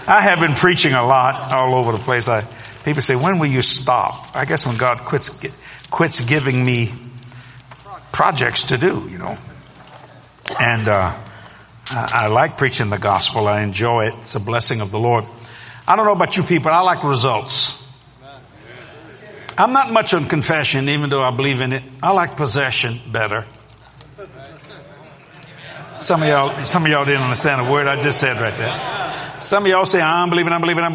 I have been preaching a lot all over the place. People say, when will you stop? I guess when God quits giving me projects to do, And I like preaching the gospel. I enjoy it. It's a blessing of the Lord. I don't know about you people. I like results. I'm not much on confession, even though I believe in it. I like possession better. Some of y'all didn't understand a word I just said right there. Some of y'all say, I'm believing. I'm standing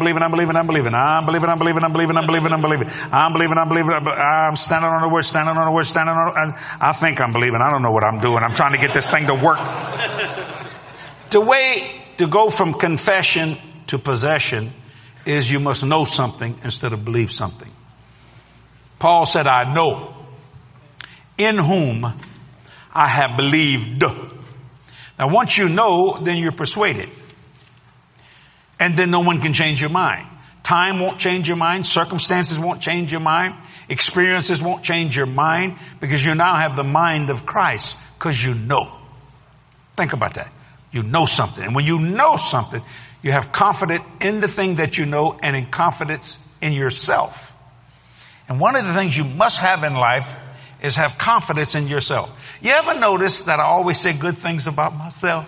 on the word, I think I'm believing. I don't know what I'm doing. I'm trying to get this thing to work. The way to go from confession to possession is you must know something instead of believe something. Paul said, I know in whom I have believed. Now, once you know, then you're persuaded. And then no one can change your mind. Time won't change your mind. Circumstances won't change your mind. Experiences won't change your mind, because you now have the mind of Christ, because you know. Think about that. You know something. And when you know something, you have confidence in the thing that you know and in confidence in yourself. And one of the things you must have in life is have confidence in yourself. You ever notice that I always say good things about myself?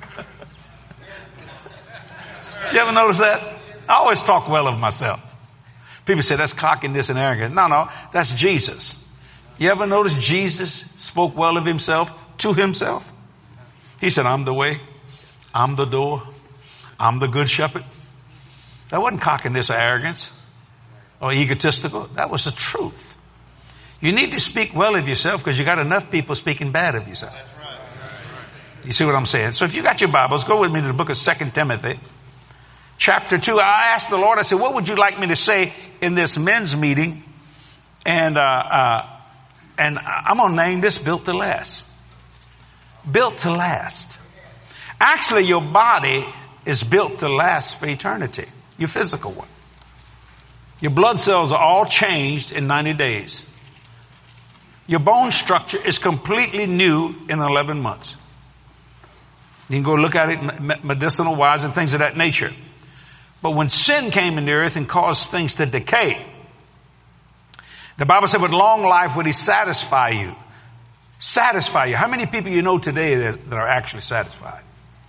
You ever notice that? I always talk well of myself. People say that's cockiness and arrogance. No, that's Jesus. You ever notice Jesus spoke well of himself to himself? He said, I'm the way, I'm the door, I'm the good shepherd. That wasn't cockiness or arrogance or egotistical. That was the truth. You need to speak well of yourself, because you got enough people speaking bad of yourself. That's right. You see what I'm saying? So if you got your Bibles, go with me to the book of 2 Timothy. Chapter 2, I asked the Lord, I said, what would you like me to say in this men's meeting? And I'm going to name this Built to Last. Built to last. Actually, your body is built to last for eternity. Your physical one. Your blood cells are all changed in 90 days. Your bone structure is completely new in 11 months. You can go look at it medicinal wise and things of that nature. But when sin came into the earth and caused things to decay, the Bible said with long life would he satisfy you. Satisfy you. How many people you know today that are actually satisfied?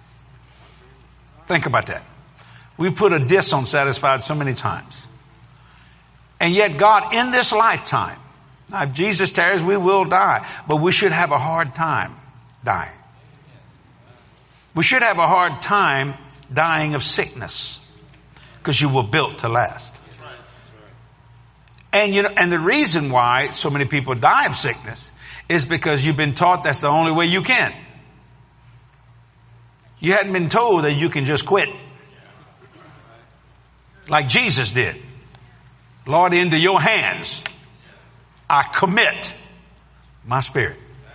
Think about that. We put a diss on satisfied so many times. And yet God, in this lifetime, now if Jesus tarries, we will die, but we should have a hard time dying. We should have a hard time dying of sickness, because you were built to last. And and the reason why so many people die of sickness is because you've been taught that's the only way you can. You hadn't been told that you can just quit. Like Jesus did. Lord, into your hands I commit my spirit.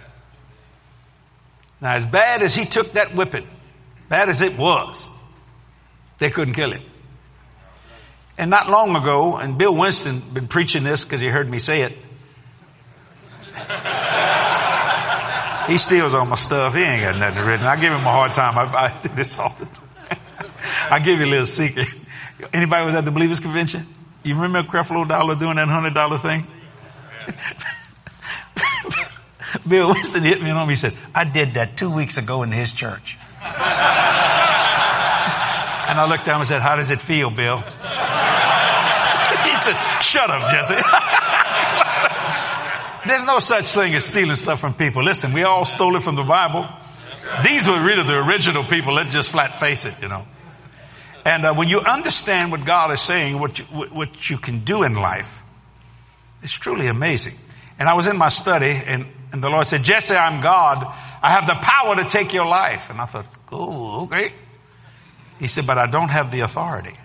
Now, as bad as he took that whipping, bad as it was, they couldn't kill him. And not long ago, and Bill Winston been preaching this because he heard me say it. He steals all my stuff. He ain't got nothing original. I give him a hard time. I do this all the time. I'll give you a little secret. Anybody was at the Believers Convention? You remember Creflo Dollar doing that $100 thing? Bill Winston hit me on. He said, I did that 2 weeks ago in his church. And I looked down and said, how does it feel, Bill? He said, shut up, Jesse. There's no such thing as stealing stuff from people. Listen, we all stole it from the Bible. These were really the original people. Let's just flat face it, And when you understand what God is saying, what you can do in life, it's truly amazing. And I was in my study, and the Lord said, Jesse, I'm God. I have the power to take your life. And I thought, oh, okay. He said, but I don't have the authority.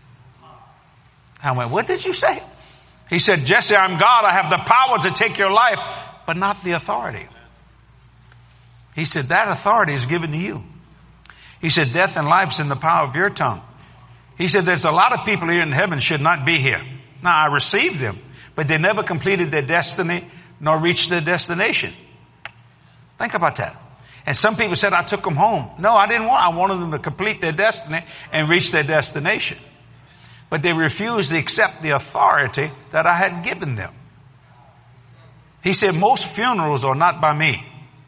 I went, what did you say? He said, Jesse, I'm God. I have the power to take your life, but not the authority. He said, that authority is given to you. He said, death and life is in the power of your tongue. He said, there's a lot of people here in heaven should not be here. Now, I received them, but they never completed their destiny nor reached their destination. Think about that. And some people said I took them home. No, I didn't want. I wanted them to complete their destiny and reach their destination. But they refused to accept the authority that I had given them. He said, most funerals are not by me.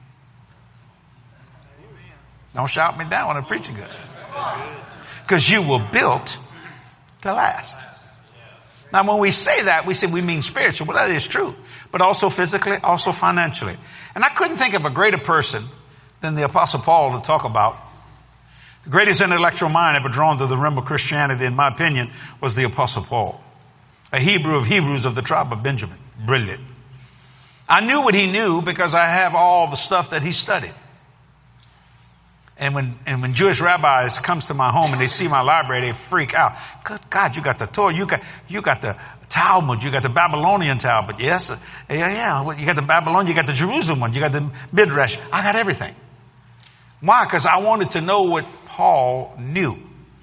Don't shout me down when I'm preaching good. Because you were built to last. Now, when we say that, we say we mean spiritual. Well, that is true. But also physically, also financially. And I couldn't think of a greater person than the Apostle Paul to talk about. The greatest intellectual mind ever drawn to the rim of Christianity, in my opinion, was the Apostle Paul. A Hebrew of Hebrews of the tribe of Benjamin. Brilliant. I knew what he knew because I have all the stuff that he studied. And when Jewish rabbis comes to my home and they see my library, they freak out. Good God, you got the Torah, you got the Talmud, you got the Babylonian Talmud. Yes, yeah. You got the Babylonian, you got the Jerusalem one, you got the Midrash. I got everything. Why? Because I wanted to know what Paul knew.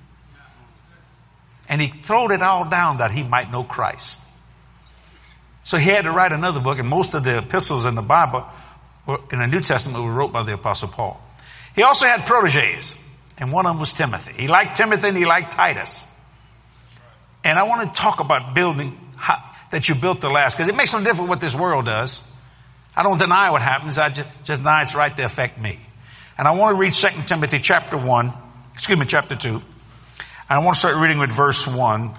And he throwed it all down that he might know Christ. So he had to write another book, and most of the epistles in the Bible, in the New Testament, were wrote by the Apostle Paul. He also had proteges, and one of them was Timothy. He liked Timothy and he liked Titus. And I want to talk about building, that you built to last, because it makes no difference what this world does. I don't deny what happens. I just deny it's right to affect me. And I want to read 2 Timothy chapter 2. And I want to start reading with verse 1.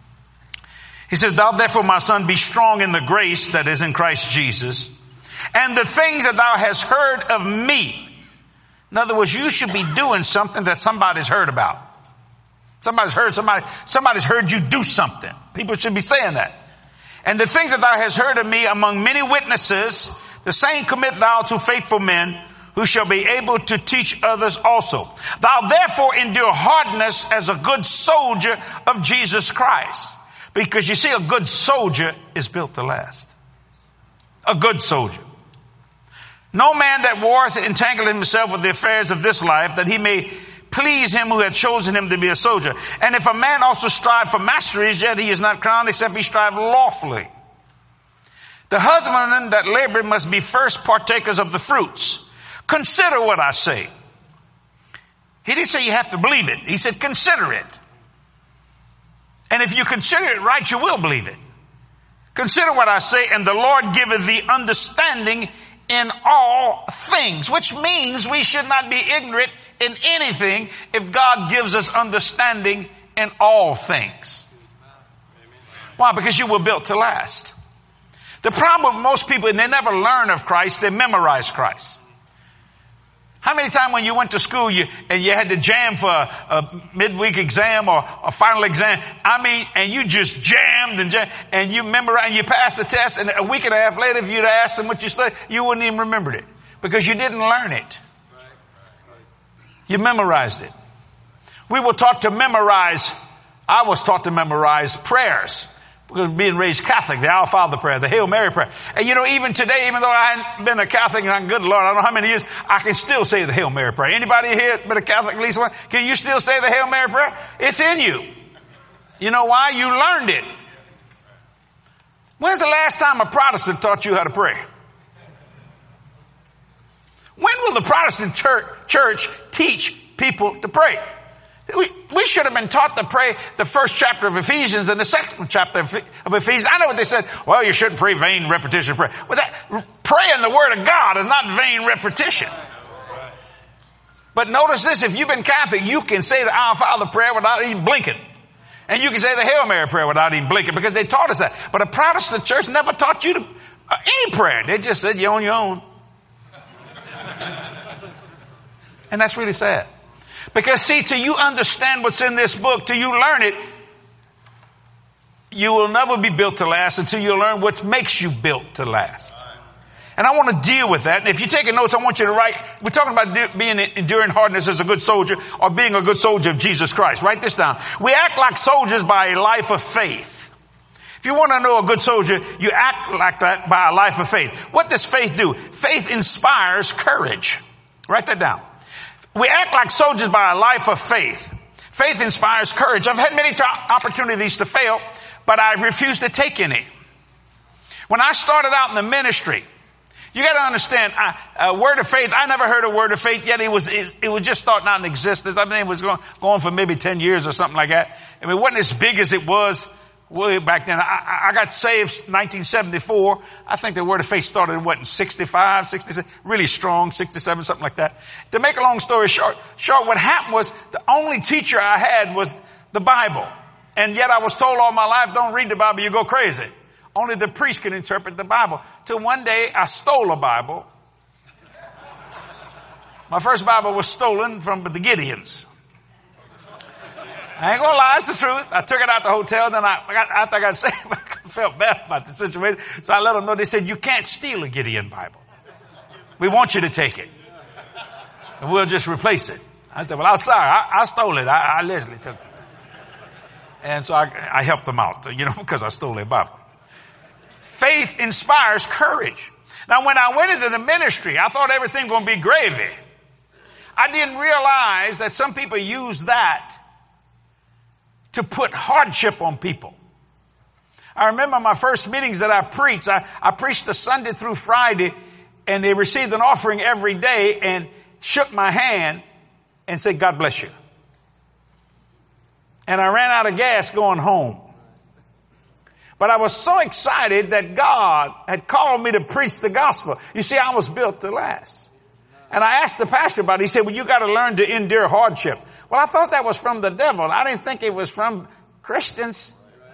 He says, thou therefore, my son, be strong in the grace that is in Christ Jesus, and the things that thou hast heard of me. In other words, you should be doing something that somebody's heard about. Somebody's heard you do something. People should be saying that. And the things that thou hast heard of me among many witnesses, the same commit thou to faithful men, who shall be able to teach others also. Thou therefore endure hardness as a good soldier of Jesus Christ. Because you see, a good soldier is built to last. A good soldier. No man that warreth entangle himself with the affairs of this life, that he may please him who hath chosen him to be a soldier. And if a man also strive for masteries, yet he is not crowned, except he strive lawfully. The husbandmen that labor must be first partakers of the fruits. Consider what I say. He didn't say you have to believe it. He said consider it. And if you consider it right, you will believe it. Consider what I say, and the Lord giveth thee understanding in all things, which means we should not be ignorant in anything if God gives us understanding in all things. Why? Because you were built to last. The problem with most people, they never learn of Christ, they memorize Christ. How many times when you went to school and you had to jam for a midweek exam or a final exam, and you just jammed and you memorized and you passed the test, and a week and a half later if you'd asked them what you studied, you wouldn't even remember it because you didn't learn it. You memorized it. We were taught to memorize, I was taught to memorize prayers. Being raised Catholic, the Our Father prayer, the Hail Mary prayer. And even today, even though I hadn't been a Catholic and I'm good Lord, I don't know how many years, I can still say the Hail Mary prayer. Anybody here been a Catholic at least one? Can you still say the Hail Mary prayer? It's in you. You know why? You learned it. When's the last time a Protestant taught you how to pray? When will the Protestant church teach people to pray? We should have been taught to pray the first chapter of Ephesians and the second chapter of Ephesians. I know what they said. Well, you shouldn't pray vain repetition prayer. Well, praying the word of God is not vain repetition. But notice this, if you've been Catholic, you can say the Our Father prayer without even blinking. And you can say the Hail Mary prayer without even blinking because they taught us that. But a Protestant church never taught you any prayer. They just said you're on your own. And that's really sad. Because see, till you understand what's in this book, till you learn it, you will never be built to last until you learn what makes you built to last. And I want to deal with that. And if you're taking notes, I want you to write, we're talking about enduring hardness as a good soldier or being a good soldier of Jesus Christ. Write this down. We act like soldiers by a life of faith. If you want to know a good soldier, you act like that by a life of faith. What does faith do? Faith inspires courage. Write that down. We act like soldiers by a life of faith. Faith inspires courage. I've had many opportunities to fail, but I refuse to take any. When I started out in the ministry, You got to understand, word of faith. I never heard of word of faith yet. It was just starting out in existence. I mean, it was going for maybe 10 years or something like that. I mean, it wasn't as big as it was way back then. I got saved 1974. I think the word of faith started in 65, 66, really strong, 67, something like that. To make a long story short, what happened was the only teacher I had was the Bible. And yet I was told all my life, don't read the Bible, you go crazy. Only the priest can interpret the Bible. Till one day I stole a Bible. My first Bible was stolen from the Gideons. I ain't gonna lie, it's the truth. I took it out the hotel, then after I got saved, I felt bad about the situation. So I let them know, they said, you can't steal a Gideon Bible. We want you to take it. And we'll just replace it. I said, well, I'm sorry, I stole it. I literally took it. And so I helped them out, because I stole their Bible. Faith inspires courage. Now, when I went into the ministry, I thought everything was going to be gravy. I didn't realize that some people use that to put hardship on people. I remember my first meetings that I preached. I preached the Sunday through Friday, and they received an offering every day and shook my hand and said, God bless you. And I ran out of gas going home. But I was so excited that God had called me to preach the gospel. You see, I was built to last. And I asked the pastor about it. He said, well, you got to learn to endure hardship. Well, I thought that was from the devil. I didn't think it was from Christians.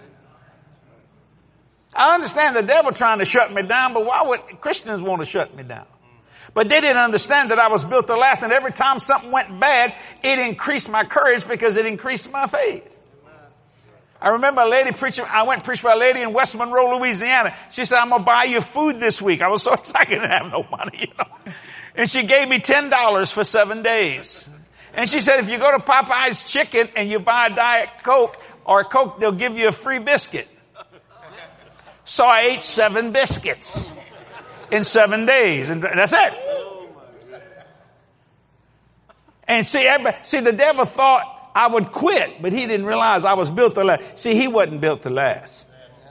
I understand the devil trying to shut me down, but why would Christians want to shut me down? But they didn't understand that I was built to last. And every time something went bad, it increased my courage because it increased my faith. I remember a lady preaching, I went and preached for a lady in West Monroe, Louisiana. She said, I'm going to buy you food this week. I was so excited, I didn't have no money, And she gave me $10 for 7 days. And she said, if you go to Popeye's Chicken and you buy a Diet Coke or a Coke, they'll give you a free biscuit. So I ate 7 biscuits in 7 days. And that's it. And see, the devil thought I would quit, but he didn't realize I was built to last. See, he wasn't built to last.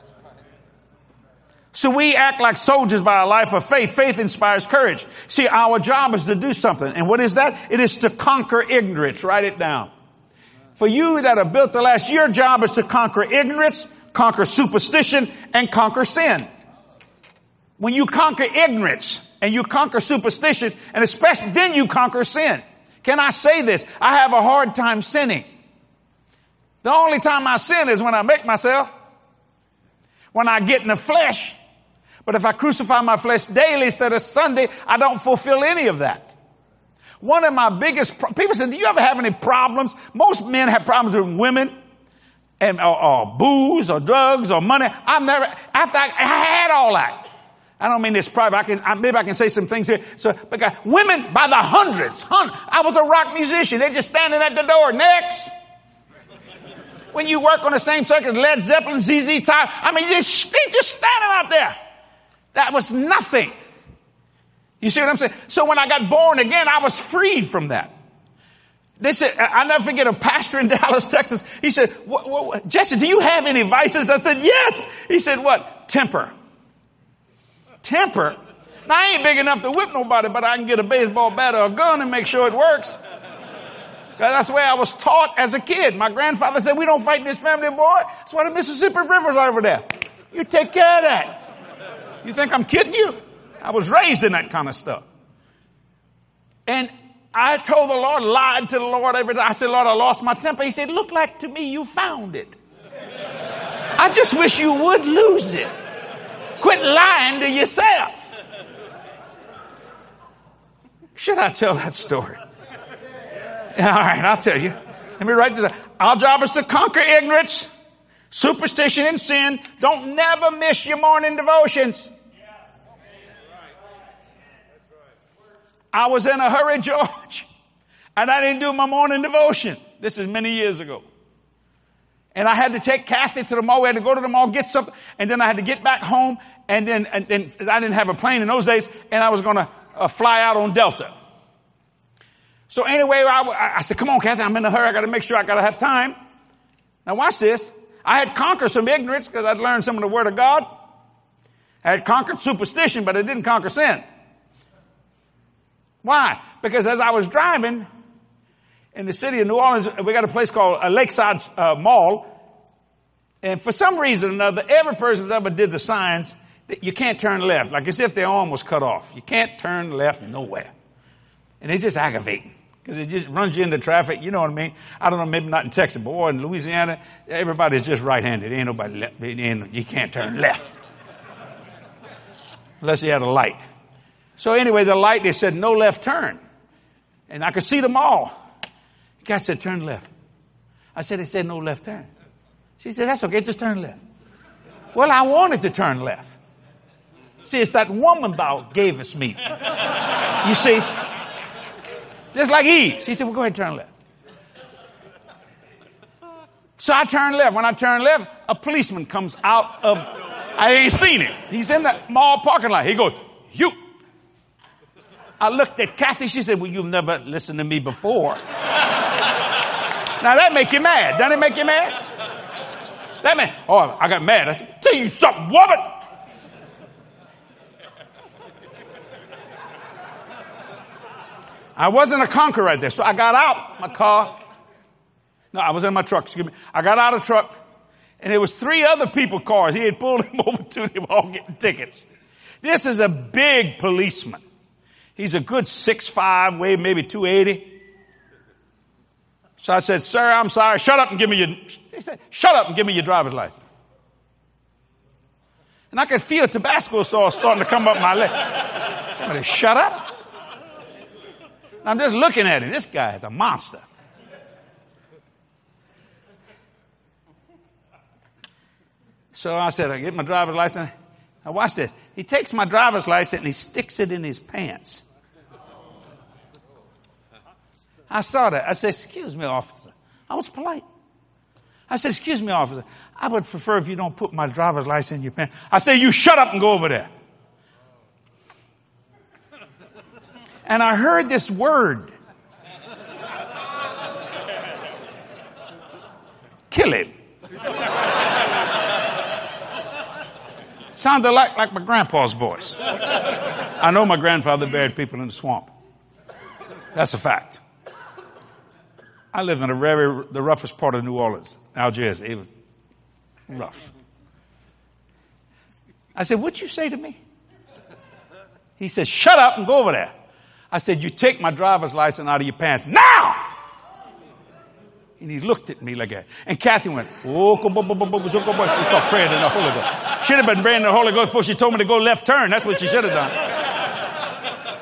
So we act like soldiers by a life of faith. Faith inspires courage. See, our job is to do something. And what is that? It is to conquer ignorance. Write it down. For you that are built to last, your job is to conquer ignorance, conquer superstition, and conquer sin. When you conquer ignorance and you conquer superstition, and especially then you conquer sin. Can I say this? I have a hard time sinning. The only time I sin is when I make myself, when I get in the flesh. But if I crucify my flesh daily instead of Sunday, I don't fulfill any of that. One of my biggest, people say, do you ever have any problems? Most men have problems with women and or booze or drugs or money. After I had all that. I don't mean this private. Maybe I can say some things here. So, because women by the hundreds. I was a rock musician. They're just standing at the door. Next. When you work on the same circuit, Led Zeppelin, ZZ Top. I mean, just standing out there. That was nothing. You see what I'm saying? So when I got born again, I was freed from that. They said, I'll never forget a pastor in Dallas, Texas. He said, Jesse, do you have any vices? I said, yes. He said, what? Temper. Temper? Now, I ain't big enough to whip nobody, but I can get a baseball bat or a gun and make sure it works. That's the way I was taught as a kid. My grandfather said, we don't fight in this family, boy. That's why the Mississippi River's over there. You take care of that. You think I'm kidding you? I was raised in that kind of stuff. And I told the Lord, lied to the Lord every day. I said, Lord, I lost my temper. He said, look like to me you found it. I just wish you would lose it. Quit lying to yourself. Should I tell that story? All right, I'll tell you. Let me write this down. Our job is to conquer ignorance, superstition, and sin. Don't never miss your morning devotions. I was in a hurry, George, and I didn't do my morning devotion. This is many years ago. And I had to take Kathy to the mall. We had to go to the mall, get something, and then I had to get back home. And then I didn't have a plane in those days, and I was going to fly out on Delta. So anyway, I said, come on, Kathy, I'm in a hurry. I got to make sure I got to have time. Now watch this. I had conquered some ignorance because I'd learned some of the Word of God. I had conquered superstition, but I didn't conquer sin. Why? Because as I was driving in the city of New Orleans, we got a place called a Lakeside Mall. And for some reason or another, every person that ever did the signs, you can't turn left, like as if their arm was cut off. You can't turn left nowhere. And it's just aggravating because it just runs you into traffic. You know what I mean? I don't know, maybe not in Texas, but boy, in Louisiana, everybody's just right-handed. Ain't nobody left. You can't turn left unless you had a light. So anyway, the light, they said no left turn. And I could see them all. The guy said, turn left. I said, they said no left turn. She said, that's okay, just turn left. Well, I wanted to turn left. See, it's that woman thou gavest me. You see? Just like Eve. She said, well, go ahead and turn left. So I turned left. When I turned left, a policeman comes out of, I ain't seen him. He's in the mall parking lot. He goes, you. I looked at Kathy. She said, well, you've never listened to me before. Now that make you mad. Doesn't it make you mad? That man, oh, I got mad. I said, tell you something, woman. I wasn't a conqueror right there. So I got out my car. No, I was in my truck, excuse me. I got out of the truck, and there was 3 other people cars. He had pulled them over to. They were all getting tickets. This is a big policeman. He's a good 6'5", weighed maybe 280. So I said, sir, I'm sorry. Shut up and give me your, he said, shut up and give me your driver's license. And I could feel Tabasco sauce starting to come up my leg. Somebody, shut up. I'm just looking at him. This guy is a monster. So I said, I get my driver's license. Now watch this. He takes my driver's license and he sticks it in his pants. I saw that. I said, excuse me, officer. I was polite. I said, excuse me, officer. I would prefer if you don't put my driver's license in your pants. I said, you shut up and go over there. And I heard this word. Kill him. Sounded like my grandpa's voice. I know my grandfather buried people in the swamp. That's a fact. I lived in the roughest part of New Orleans, Algiers. It was rough. I said, what'd you say to me? He said, shut up and go over there. I said, you take my driver's license out of your pants now! And he looked at me like that. And Kathy went, oh, she started praying in the Holy Ghost. Should have been praying in the Holy Ghost before she told me to go left turn. That's what she should have done.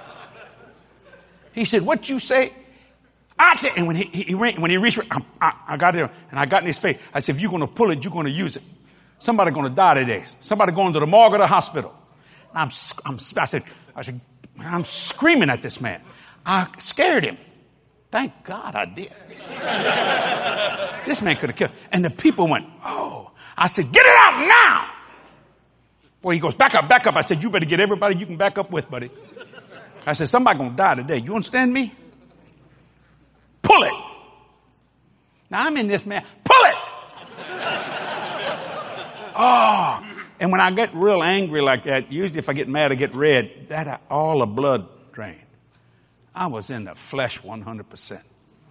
He said, what you say? And when he reached, I got there and I got in his face. I said, if you're going to pull it, you're going to use it. Somebody's going to die today. Somebody going to the morgue or the hospital. I said, I'm screaming at this man. I scared him. Thank God I did. This man could have killed. And the people went, oh. I said, get it out now. Boy, he goes, back up. I said, you better get everybody you can back up with, buddy. I said, somebody's going to die today. You understand me? Pull it. Now I'm in this man. Pull it. Oh. And when I get real angry like that, usually if I get mad, I get red. That all the blood drained. I was in the flesh 100%.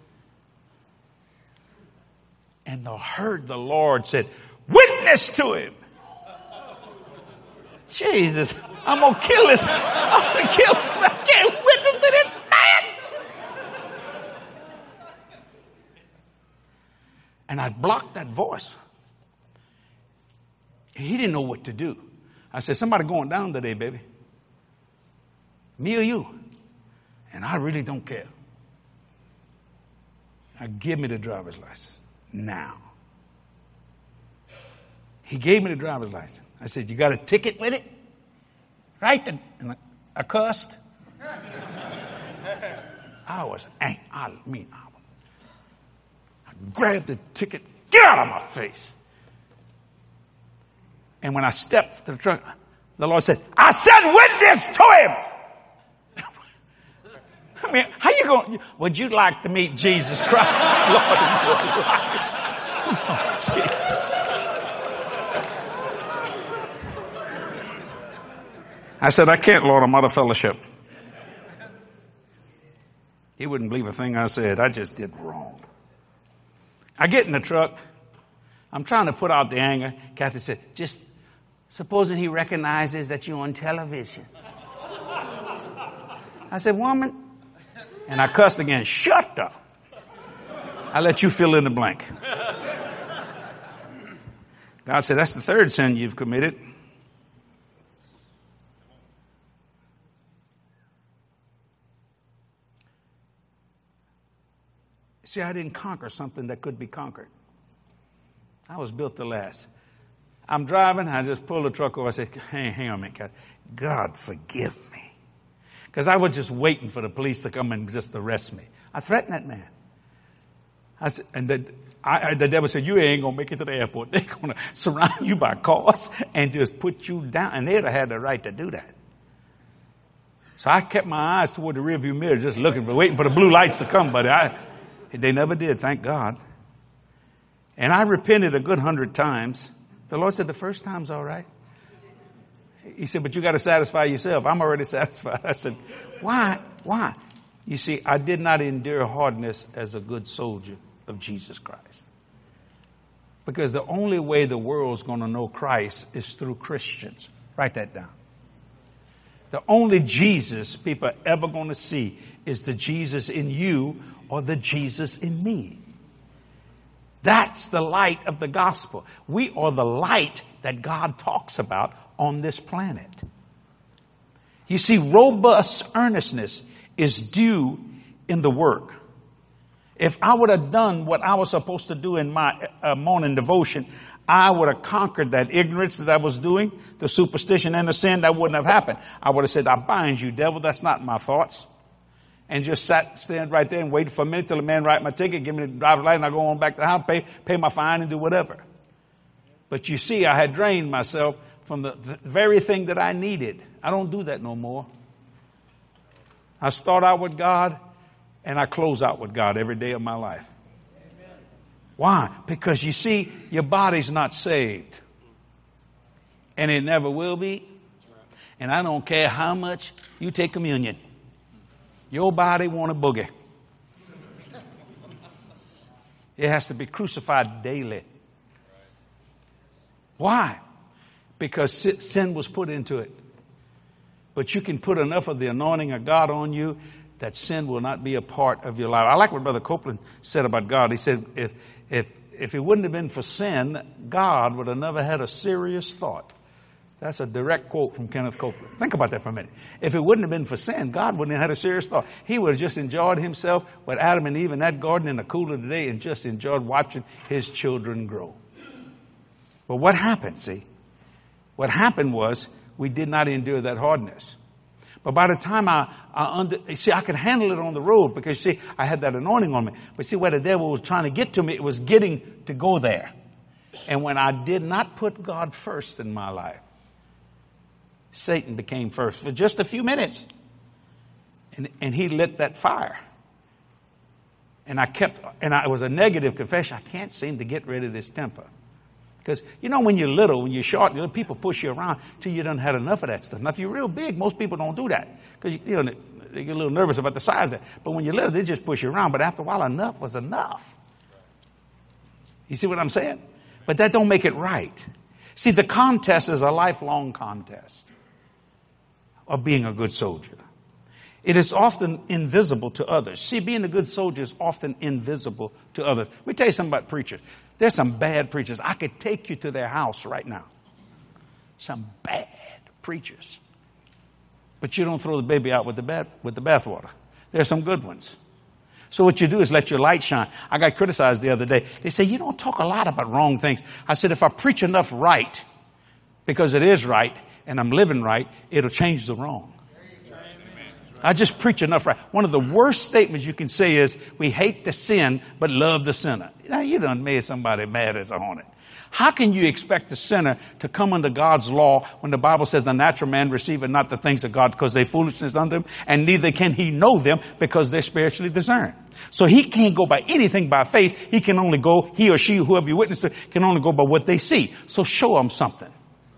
And I heard the Lord said, witness to him. Jesus, I'm going to kill this. I'm going to kill this man. I can't witness to this man. And I blocked that voice. He didn't know what to do. I said, somebody going down today, baby. Me or you? And I really don't care. Now give me the driver's license. Now. He gave me the driver's license. I said, you got a ticket with it? Right? And I cussed. I was angry. I grabbed the ticket. Get out of my face. And when I stepped to the truck, the Lord said, I said witness to him. I mean, how you going? Would you like to meet Jesus Christ, Lord, in your life? I said, I can't, Lord. I'm out of fellowship. He wouldn't believe a thing I said. I just did wrong. I get in the truck. I'm trying to put out the anger. Kathy said, just supposing he recognizes that you're on television. I said, woman. And I cussed again. Shut up. I let you fill in the blank. God said, that's the third sin you've committed. See, I didn't conquer something that could be conquered. I was built to last. I'm driving. I just pulled the truck over. I said, hang on a minute. God, forgive me. Because I was just waiting for the police to come and just arrest me. I threatened that man. I said, and the devil said, you ain't going to make it to the airport. They're going to surround you by cars and just put you down. And they'd have had the right to do that. So I kept my eyes toward the rearview mirror, just waiting for the blue lights to come. But they never did, thank God. And I repented a good 100 times. The Lord said, the first time's all right. He said, but you got to satisfy yourself. I'm already satisfied. I said, why? Why? You see, I did not endure hardness as a good soldier of Jesus Christ. Because the only way the world's going to know Christ is through Christians. Write that down. The only Jesus people are ever going to see is the Jesus in you or the Jesus in me. That's the light of the gospel. We are the light that God talks about on this planet. You see, robust earnestness is due in the work. If I would have done what I was supposed to do in my morning devotion, I would have conquered that ignorance that I was doing, the superstition and the sin. That wouldn't have happened. I would have said, I bind you, devil. That's not my thoughts. And just stand right there and wait for a minute till the man write my ticket, give me the driver's license, and I go on back to the house, pay my fine and do whatever. But you see, I had drained myself from the very thing that I needed. I don't do that no more. I start out with God and I close out with God every day of my life. Amen. Why? Because you see, your body's not saved. And it never will be. And I don't care how much you take communion. Your body want a boogie. It has to be crucified daily. Why? Because sin was put into it. But you can put enough of the anointing of God on you that sin will not be a part of your life. I like what Brother Copeland said about God. He said, if it wouldn't have been for sin, God would have never had a serious thought. That's a direct quote from Kenneth Copeland. Think about that for a minute. If it wouldn't have been for sin, God wouldn't have had a serious thought. He would have just enjoyed himself with Adam and Eve in that garden in the cool of the day and just enjoyed watching his children grow. But what happened, see? What happened was we did not endure that hardness. But by the time I could handle it on the road because, see, I had that anointing on me. But see, where the devil was trying to get to me, it was getting to go there. And when I did not put God first in my life, Satan became first for just a few minutes. And he lit that fire. And it was a negative confession. I can't seem to get rid of this temper. Because, you know, when you're little, when you're short, people push you around till you done had enough of that stuff. Now, if you're real big, most people don't do that. Because, you know, they get a little nervous about the size of it. But when you're little, they just push you around. But after a while, enough was enough. You see what I'm saying? But that don't make it right. See, the contest is a lifelong contest of being a good soldier. It is often invisible to others. See, being a good soldier is often invisible to others. Let me tell you something about preachers. There's some bad preachers. I could take you to their house right now. Some bad preachers. But you don't throw the baby out with the bathwater. There's some good ones. So what you do is let your light shine. I got criticized the other day. They say, you don't talk a lot about wrong things. I said, if I preach enough right, because it is right, and I'm living right, it'll change the wrong. I just preach enough right. One of the worst statements you can say is, we hate the sin, but love the sinner. Now, you done made somebody mad as a hornet. How can you expect the sinner to come under God's law when the Bible says the natural man receiveth not the things of God because they foolishness unto him, and neither can he know them because they're spiritually discerned. So he can't go by anything by faith. He can only go, he or she, whoever you witness to, can only go by what they see. So show them something.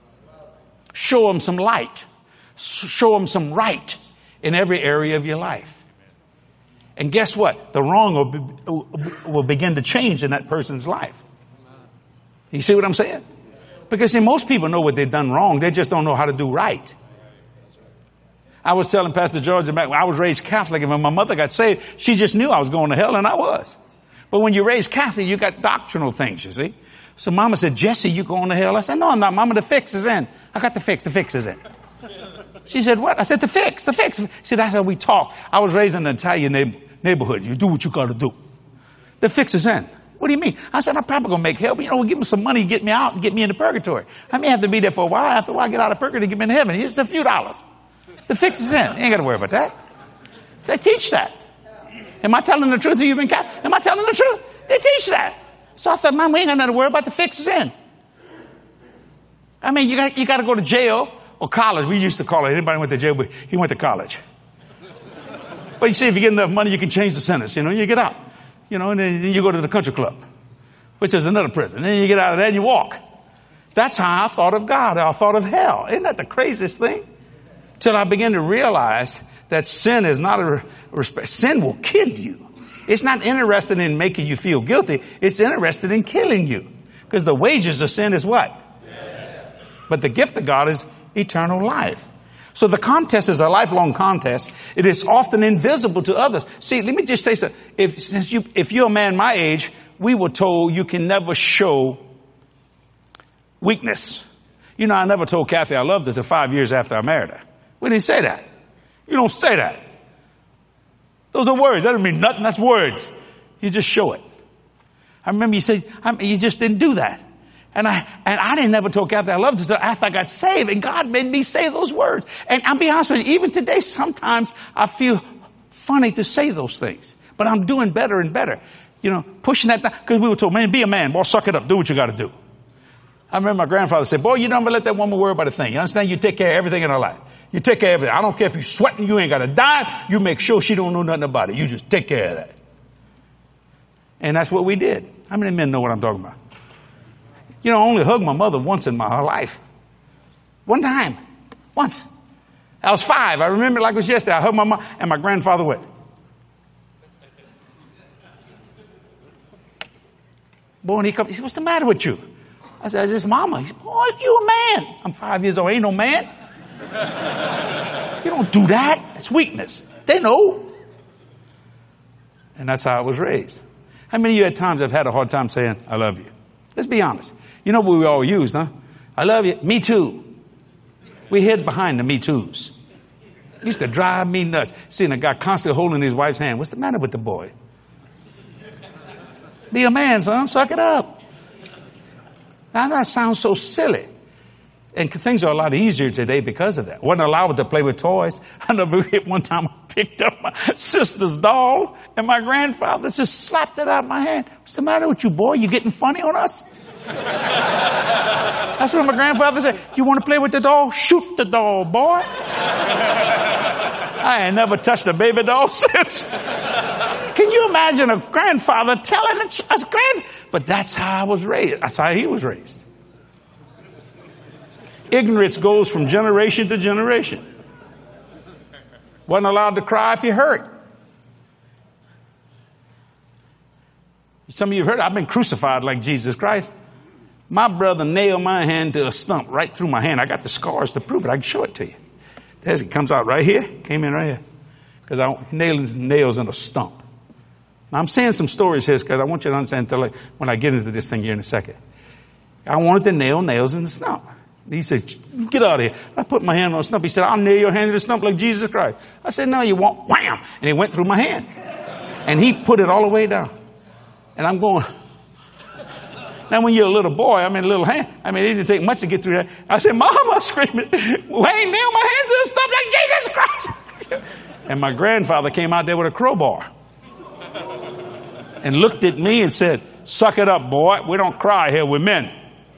Show them some light. Show them some right in every area of your life. And guess what? The wrong will begin to change in that person's life. You see what I'm saying? Because see, most people know what they've done wrong. They just don't know how to do right. I was telling Pastor George about when I was raised Catholic, and when my mother got saved, she just knew I was going to hell, and I was. But when you're raised Catholic, you got doctrinal things, you see. So Mama said, Jesse, you going to hell? I said, no, I'm not, Mama. The fix is in. I got the fix. The fix is in. She said, what? I said, the fix. She said, that's how we talk. I was raised in an Italian neighborhood. You do what you got to do. The fix is in. What do you mean? I said, I'm probably going to make hell, but we'll give me some money, get me out, and get me into purgatory. I may have to be there for a while. After a while, I get out of purgatory, get me into heaven. It's a few dollars. The fix is in. You ain't got to worry about that. They teach that. Am I telling the truth? Am I telling the truth? They teach that. So I thought, Mom, we ain't got nothing to worry about. The fix is in. I mean, you got to go to jail or college. We used to call it. Anybody went to jail, but he went to college. But you see, if you get enough money, you can change the sentence. You get out. And then you go to the country club, which is another prison. Then you get out of there and you walk. That's how I thought of God. I thought of hell. Isn't that the craziest thing? Till I began to realize that sin is not a respect. Sin will kill you. It's not interested in making you feel guilty. It's interested in killing you. Because the wages of sin is what? Yeah. But the gift of God is eternal life. So the contest is a lifelong contest. It is often invisible to others. See, let me just say something. If you're a man my age, we were told you can never show weakness. I never told Kathy I loved her till 5 years after I married her. We didn't say that. You don't say that. Those are words. That doesn't mean nothing. That's words. You just show it. I remember you said, you just didn't do that. And I didn't never told Kathy I loved her until after I got saved, and God made me say those words. And I'll be honest with you, even today, sometimes I feel funny to say those things. But I'm doing better and better. Pushing that down. Because we were told, man, be a man. Boy, suck it up. Do what you got to do. I remember my grandfather said, boy, you don't ever let that woman worry about a thing. You understand? You take care of everything in her life. You take care of everything. I don't care if you're sweating. You ain't got a dime. You make sure she don't know nothing about it. You just take care of that. And that's what we did. How many men know what I'm talking about? I only hugged my mother once in my life. One time. Once. I was 5. I remember it like it was yesterday. I hugged my mom, and my grandfather went. Boy, and he said, what's the matter with you? I said, it's Mama. He said, boy, you a man. I'm 5 years old. Ain't no man. You don't do that. It's weakness. They know. And that's how I was raised. How many of you at times have had a hard time saying, I love you? Let's be honest. You know what we all use, huh? I love you. Me too. We hid behind the me toos. It used to drive me nuts. Seeing a guy constantly holding his wife's hand. What's the matter with the boy? Be a man, son. Suck it up. Now that sounds so silly. And things are a lot easier today because of that. Wasn't allowed to play with toys. I never forget one time I picked up my sister's doll and my grandfather just slapped it out of my hand. What's the matter with you, boy? You getting funny on us? That's what my grandfather said. You want to play with the doll? Shoot the doll, boy. I ain't never touched a baby doll since. Can you imagine a grandfather telling us But that's how I was raised. That's how he was raised. Ignorance goes from generation to generation. Wasn't allowed to cry if you hurt. Some of you have heard, I've been crucified like Jesus Christ. My brother nailed my hand to a stump right through my hand. I got the scars to prove it. I can show it to you. There's, it comes out right here. Came in right here. Because I nailed nails in a stump. Now I'm saying some stories here because I want you to understand when I get into this thing here in a second. I wanted to nail nails in the stump. He said, get out of here. I put my hand on the stump. He said, I'll nail your hand to the stump like Jesus Christ. I said, no, you won't. Wham! And it went through my hand. And he put it all the way down. And I'm going. Now, when you're a little boy, a little hand, it didn't take much to get through that. I said, Mama, screaming, Wayne, nail my hands to the stump like Jesus Christ. And my grandfather came out there with a crowbar and looked at me and said, suck it up, boy. We don't cry here. We're men.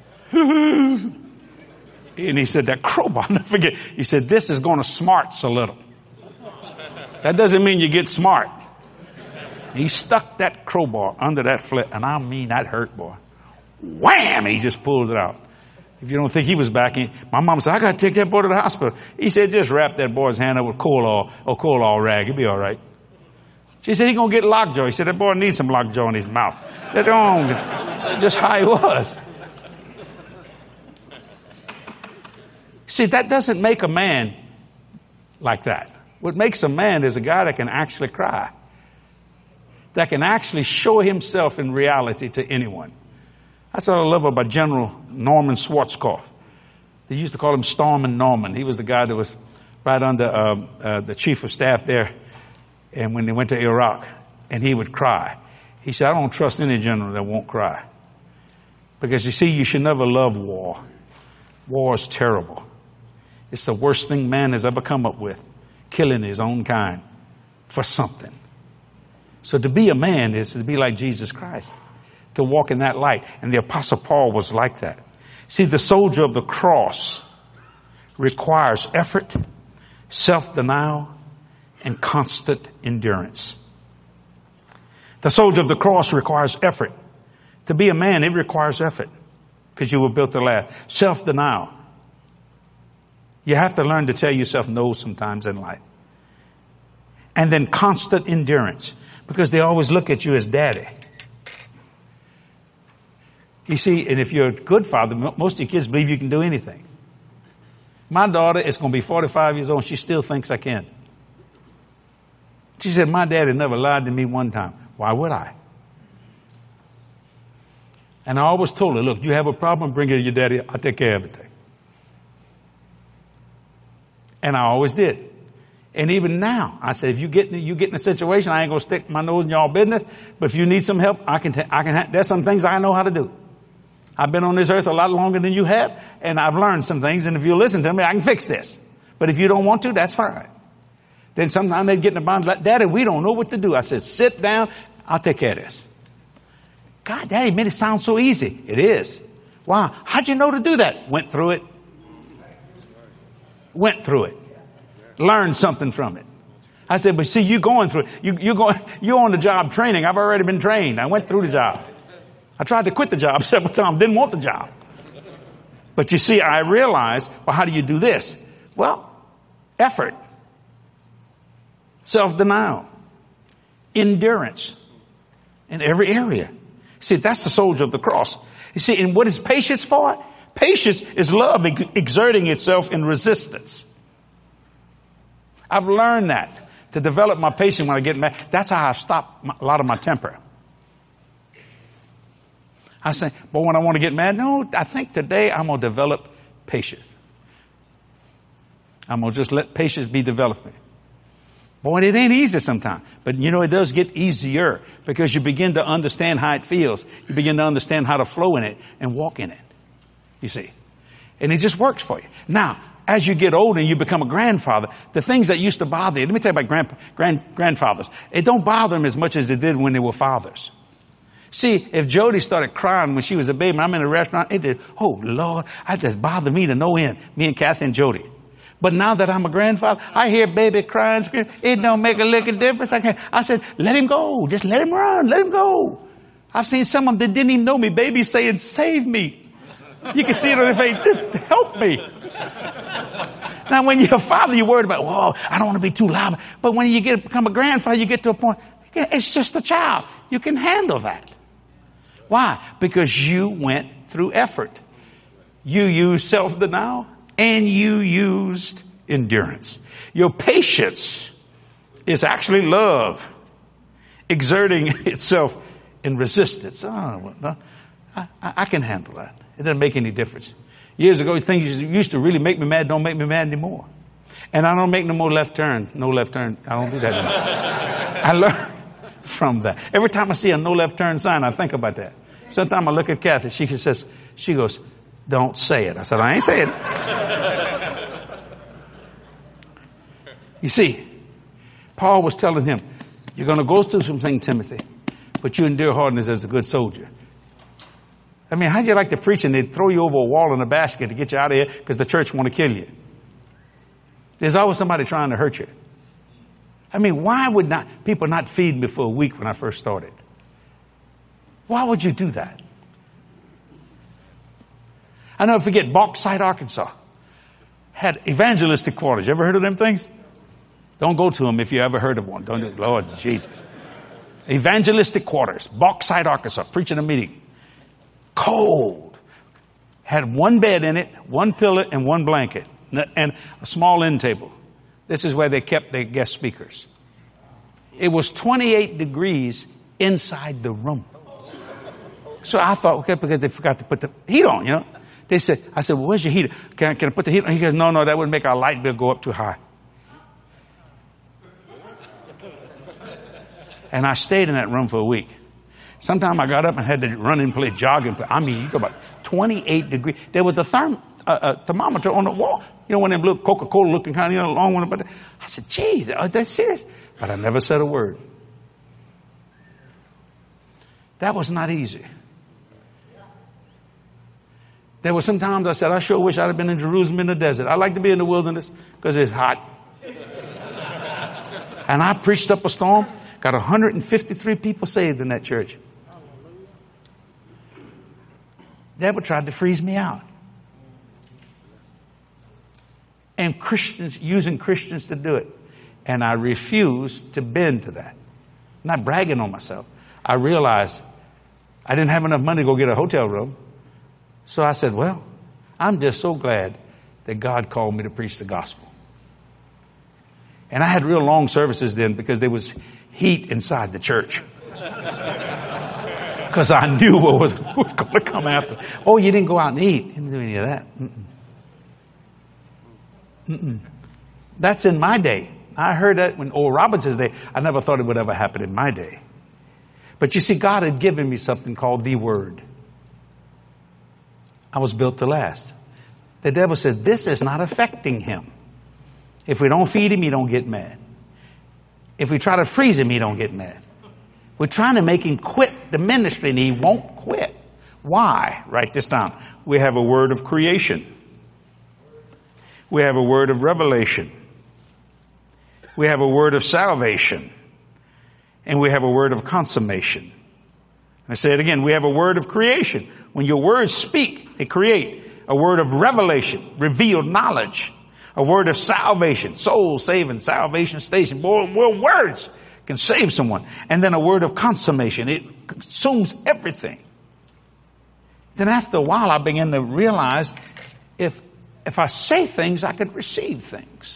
And he said, that crowbar, I'll never forget. He said, this is going to smarts a little. That doesn't mean you get smart. He stuck that crowbar under that flit, and that hurt, boy. Wham! He just pulled it out. If you don't think he was backing, my mom said, I got to take that boy to the hospital. He said, just wrap that boy's hand up with coal oil rag. It'll be all right. She said, he's going to get lockjaw. He said, that boy needs some lockjaw in his mouth. That's just how he was. See, that doesn't make a man like that. What makes a man is a guy that can actually cry, that can actually show himself in reality to anyone. That's what I love about General Norman Schwarzkopf. They used to call him Stormin' Norman. He was the guy that was right under the chief of staff there, and when they went to Iraq, and he would cry. He said, I don't trust any general that won't cry. Because you see, you should never love war. War is terrible. It's the worst thing man has ever come up with, killing his own kind for something. So to be a man is to be like Jesus Christ, to walk in that light. And the Apostle Paul was like that. See, the soldier of the cross requires effort, self-denial, and constant endurance. The soldier of the cross requires effort. To be a man, it requires effort because you were built to last. Self-denial. You have to learn to tell yourself no sometimes in life. And then constant endurance, because they always look at you as daddy. You see, and if you're a good father, most of your kids believe you can do anything. My daughter is going to be 45 years old, and she still thinks I can. She said, my daddy never lied to me one time. Why would I? And I always told her, look, you have a problem, bring it to your daddy. I'll take care of everything. And I always did. And even now, I said, if you get in a situation, I ain't going to stick my nose in y'all business. But if you need some help, there's some things I know how to do. I've been on this earth a lot longer than you have, and I've learned some things. And if you listen to me, I can fix this. But if you don't want to, that's fine. Then sometimes they'd get in the bonds like, Daddy, we don't know what to do. I said, sit down. I'll take care of this. God, Daddy made it sound so easy. It is. Wow. How'd you know to do that? Went through it. Learned something from it. I said, but see, you're going through it. You're on the job training. I've already been trained. I went through the job. I tried to quit the job several times. Didn't want the job. But you see, I realized, well, how do you do this? Well, effort, self-denial, endurance in every area. See, that's the soldier of the cross. You see, and what is patience for? Patience is love exerting itself in resistance. I've learned that to develop my patience when I get mad. That's how I stop a lot of my temper. I say, but when I want to get mad, no, I think today I'm going to develop patience. I'm going to just let patience be developed. Boy, it ain't easy sometimes. But you know, it does get easier because you begin to understand how it feels. You begin to understand how to flow in it and walk in it. You see. And it just works for you. Now, as you get older and you become a grandfather, the things that used to bother you, let me tell you about grandfathers. It don't bother them as much as it did when they were fathers. See, if Jody started crying when she was a baby, I'm in a restaurant, it did, oh Lord, that just bothered me to no end. Me and Kathy and Jody. But now that I'm a grandfather, I hear baby crying, screaming. It don't make a lick of difference. I said, let him go. Just let him run. Let him go. I've seen some of them that didn't even know me. Babies saying, save me. You can see it on their face. Just help me. Now, when you're a father, you're worried about, whoa, I don't want to be too loud. But when you become a grandfather, you get to a point, it's just a child. You can handle that. Why? Because you went through effort. You used self-denial and you used endurance. Your patience is actually love exerting itself in resistance. Oh, no, I can handle that. It doesn't make any difference. Years ago, things used to really make me mad don't make me mad anymore. And I don't make no more left turn. No left turn. I don't do that anymore. I learned from that. Every time I see a no left turn sign, I think about that. Sometimes I look at Kathy. She goes, don't say it. I said, I ain't saying it. You see, Paul was telling him, you're going to go through some things, Timothy, but you endure hardness as a good soldier. I mean, how'd you like to preach and they'd throw you over a wall in a basket to get you out of here because the church want to kill you? There's always somebody trying to hurt you. I mean, why would people not feed me for a week when I first started? Why would you do that? I never forget, Bauxite, Arkansas had evangelistic quarters. You ever heard of them things? Don't go to them if you ever heard of one. Don't do it. Lord Jesus. Evangelistic Quarters, Bauxite, Arkansas, preaching a meeting. Cold. Had one bed in it, one pillow, and one blanket, and a small end table. This is where they kept their guest speakers. It was 28 degrees inside the room. So I thought, okay, because they forgot to put the heat on, you know. I said, well, where's your heater? Can I put the heat on? He goes, no, that would make our light bill go up too high. And I stayed in that room for a week. Sometime I got up and had to run and play jogging. I mean, you go about 28 degrees. There was a thermometer on the wall. You know, one of them little Coca-Cola looking kind of, you know, long one. But I said, geez, that's serious. But I never said a word. That was not easy. There were some times I said, I sure wish I'd have been in Jerusalem in the desert. I like to be in the wilderness because it's hot. And I preached up a storm. Got 153 people saved in that church. Devil tried to freeze me out. And Christians, using Christians to do it. And I refused to bend to that. I'm not bragging on myself. I realized I didn't have enough money to go get a hotel room. So I said, well, I'm just so glad that God called me to preach the gospel. And I had real long services then because there was heat inside the church. Because I knew what was going to come after. Oh, you didn't go out and eat. You didn't do any of that. That's in my day. I heard that when Oral Robinson's day. I never thought it would ever happen in my day. But you see, God had given me something called the Word. I was built to last. The devil said, this is not affecting him. If we don't feed him, he don't get mad. If we try to freeze him, he don't get mad. We're trying to make him quit the ministry, and he won't quit. Why? Write this down. We have a word of creation. We have a word of revelation. We have a word of salvation. And we have a word of consummation. I say it again. We have a word of creation. When your words speak, they create. A word of revelation, revealed knowledge. A word of salvation, soul saving, salvation station. More words can save someone. And then a word of consummation. It consumes everything. Then after a while, I began to realize if I say things, I could receive things.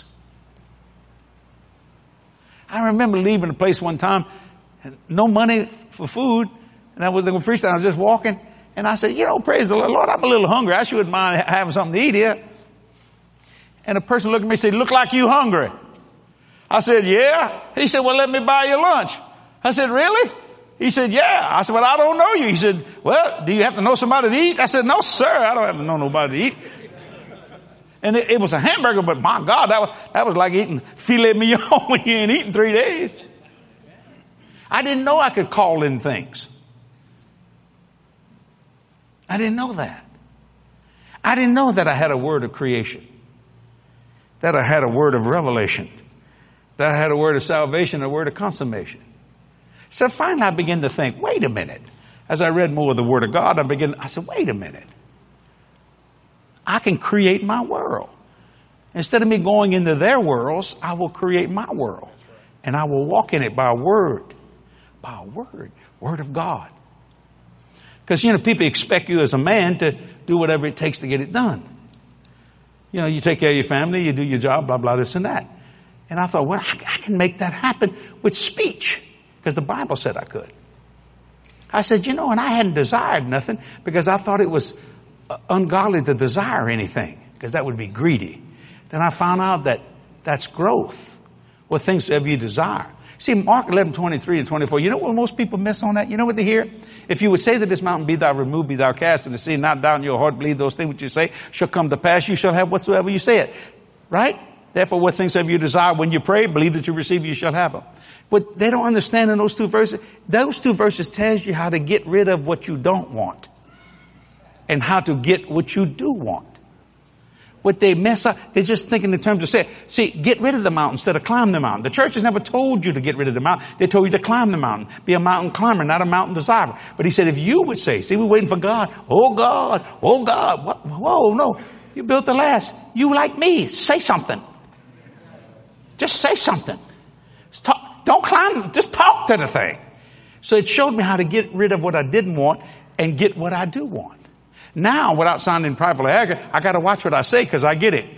I remember leaving a place one time, no money for food, and I was going to preach, and I was just walking, and I said, you know, praise the Lord, I'm a little hungry. I shouldn't mind having something to eat here. And a person looked at me and said, look like you hungry. I said, yeah. He said, well, let me buy you lunch. I said, really? He said, yeah. I said, well, I don't know you. He said, well, do you have to know somebody to eat? I said, no, sir, I don't have to know nobody to eat. And it was a hamburger, but my God, that was like eating filet mignon when you ain't eaten 3 days. I didn't know I could call in things. I didn't know that. I didn't know that I had a word of creation, that I had a word of revelation, that I had a word of salvation, a word of consummation. So finally I began to think, wait a minute. As I read more of the Word of God, I said, wait a minute. I can create my world. Instead of me going into their worlds, I will create my world. And I will walk in it by a word. By a word. Word of God. Because, you know, people expect you as a man to do whatever it takes to get it done. You know, you take care of your family, you do your job, blah, blah, this and that. And I thought, well, I can make that happen with speech. Because the Bible said I could. I said, you know, and I hadn't desired nothing because I thought it was ungodly to desire anything, because that would be greedy. Then I found out that that's growth. What things have you desire? See, Mark 11:23-24. You know what most people miss on that? You know what they hear? If you would say that this mountain, be thou removed, be thou cast in the sea, not doubt in your heart, believe those things which you say shall come to pass, you shall have whatsoever you say it. Right? Therefore, what things have you desired when you pray, believe that you receive, you shall have them. But they don't understand in those two verses. Those two verses tells you how to get rid of what you don't want and how to get what you do want. What they mess up, they're just thinking in terms of say, see, get rid of the mountain instead of climb the mountain. The church has never told you to get rid of the mountain. They told you to climb the mountain. Be a mountain climber, not a mountain desirer. But he said, if you would say, see, we're waiting for God. Oh God, oh God. What? Whoa, no. You built the last. You like me. Say something. Just say something. Don't climb, just talk to the thing. So it showed me how to get rid of what I didn't want and get what I do want. Now, without sounding prideful or arrogant, I got to watch what I say because I get it.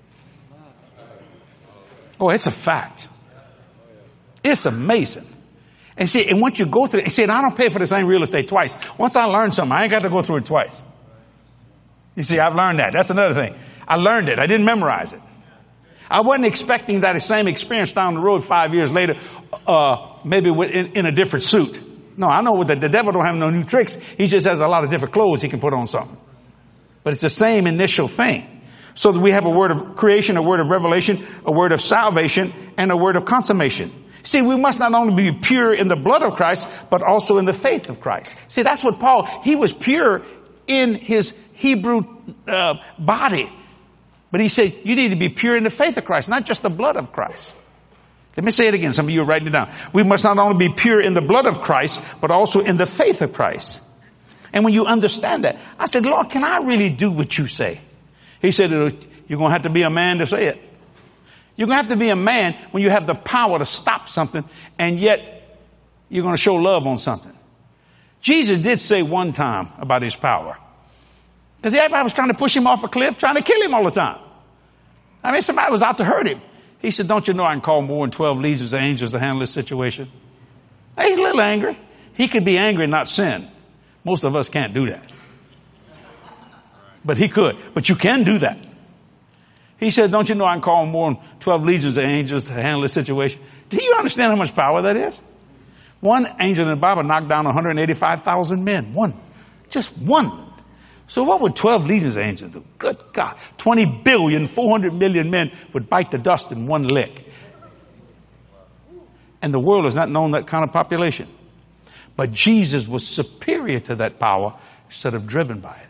Oh, it's a fact. It's amazing. And see, and once you go through it, and see, and I don't pay for the same real estate twice. Once I learn something, I ain't got to go through it twice. You see, I've learned that. That's another thing. I learned it. I didn't memorize it. I wasn't expecting that same experience down the road 5 years later, maybe in a different suit. No, I know that the devil don't have no new tricks. He just has a lot of different clothes he can put on something. But it's the same initial thing. So that we have a word of creation, a word of revelation, a word of salvation, and a word of consummation. See, we must not only be pure in the blood of Christ, but also in the faith of Christ. See, that's what Paul, he was pure in his Hebrew body. But he said, you need to be pure in the faith of Christ, not just the blood of Christ. Let me say it again. Some of you are writing it down. We must not only be pure in the blood of Christ, but also in the faith of Christ. And when you understand that, I said, Lord, can I really do what you say? He said, you're going to have to be a man to say it. You're going to have to be a man when you have the power to stop something, and yet you're going to show love on something. Jesus did say one time about his power. Because everybody was trying to push him off a cliff, trying to kill him all the time. I mean, somebody was out to hurt him. He said, don't you know I can call more than 12 legions of angels to handle this situation? He's a little angry. He could be angry and not sin. Most of us can't do that. But he could. But you can do that. He said, don't you know I can call more than 12 legions of angels to handle this situation? Do you understand how much power that is? One angel in the Bible knocked down 185,000 men. One. Just one. So what would 12 legions of angels do? Good God. 20 billion, 400 million men would bite the dust in one lick. And the world has not known that kind of population. But Jesus was superior to that power instead of driven by it.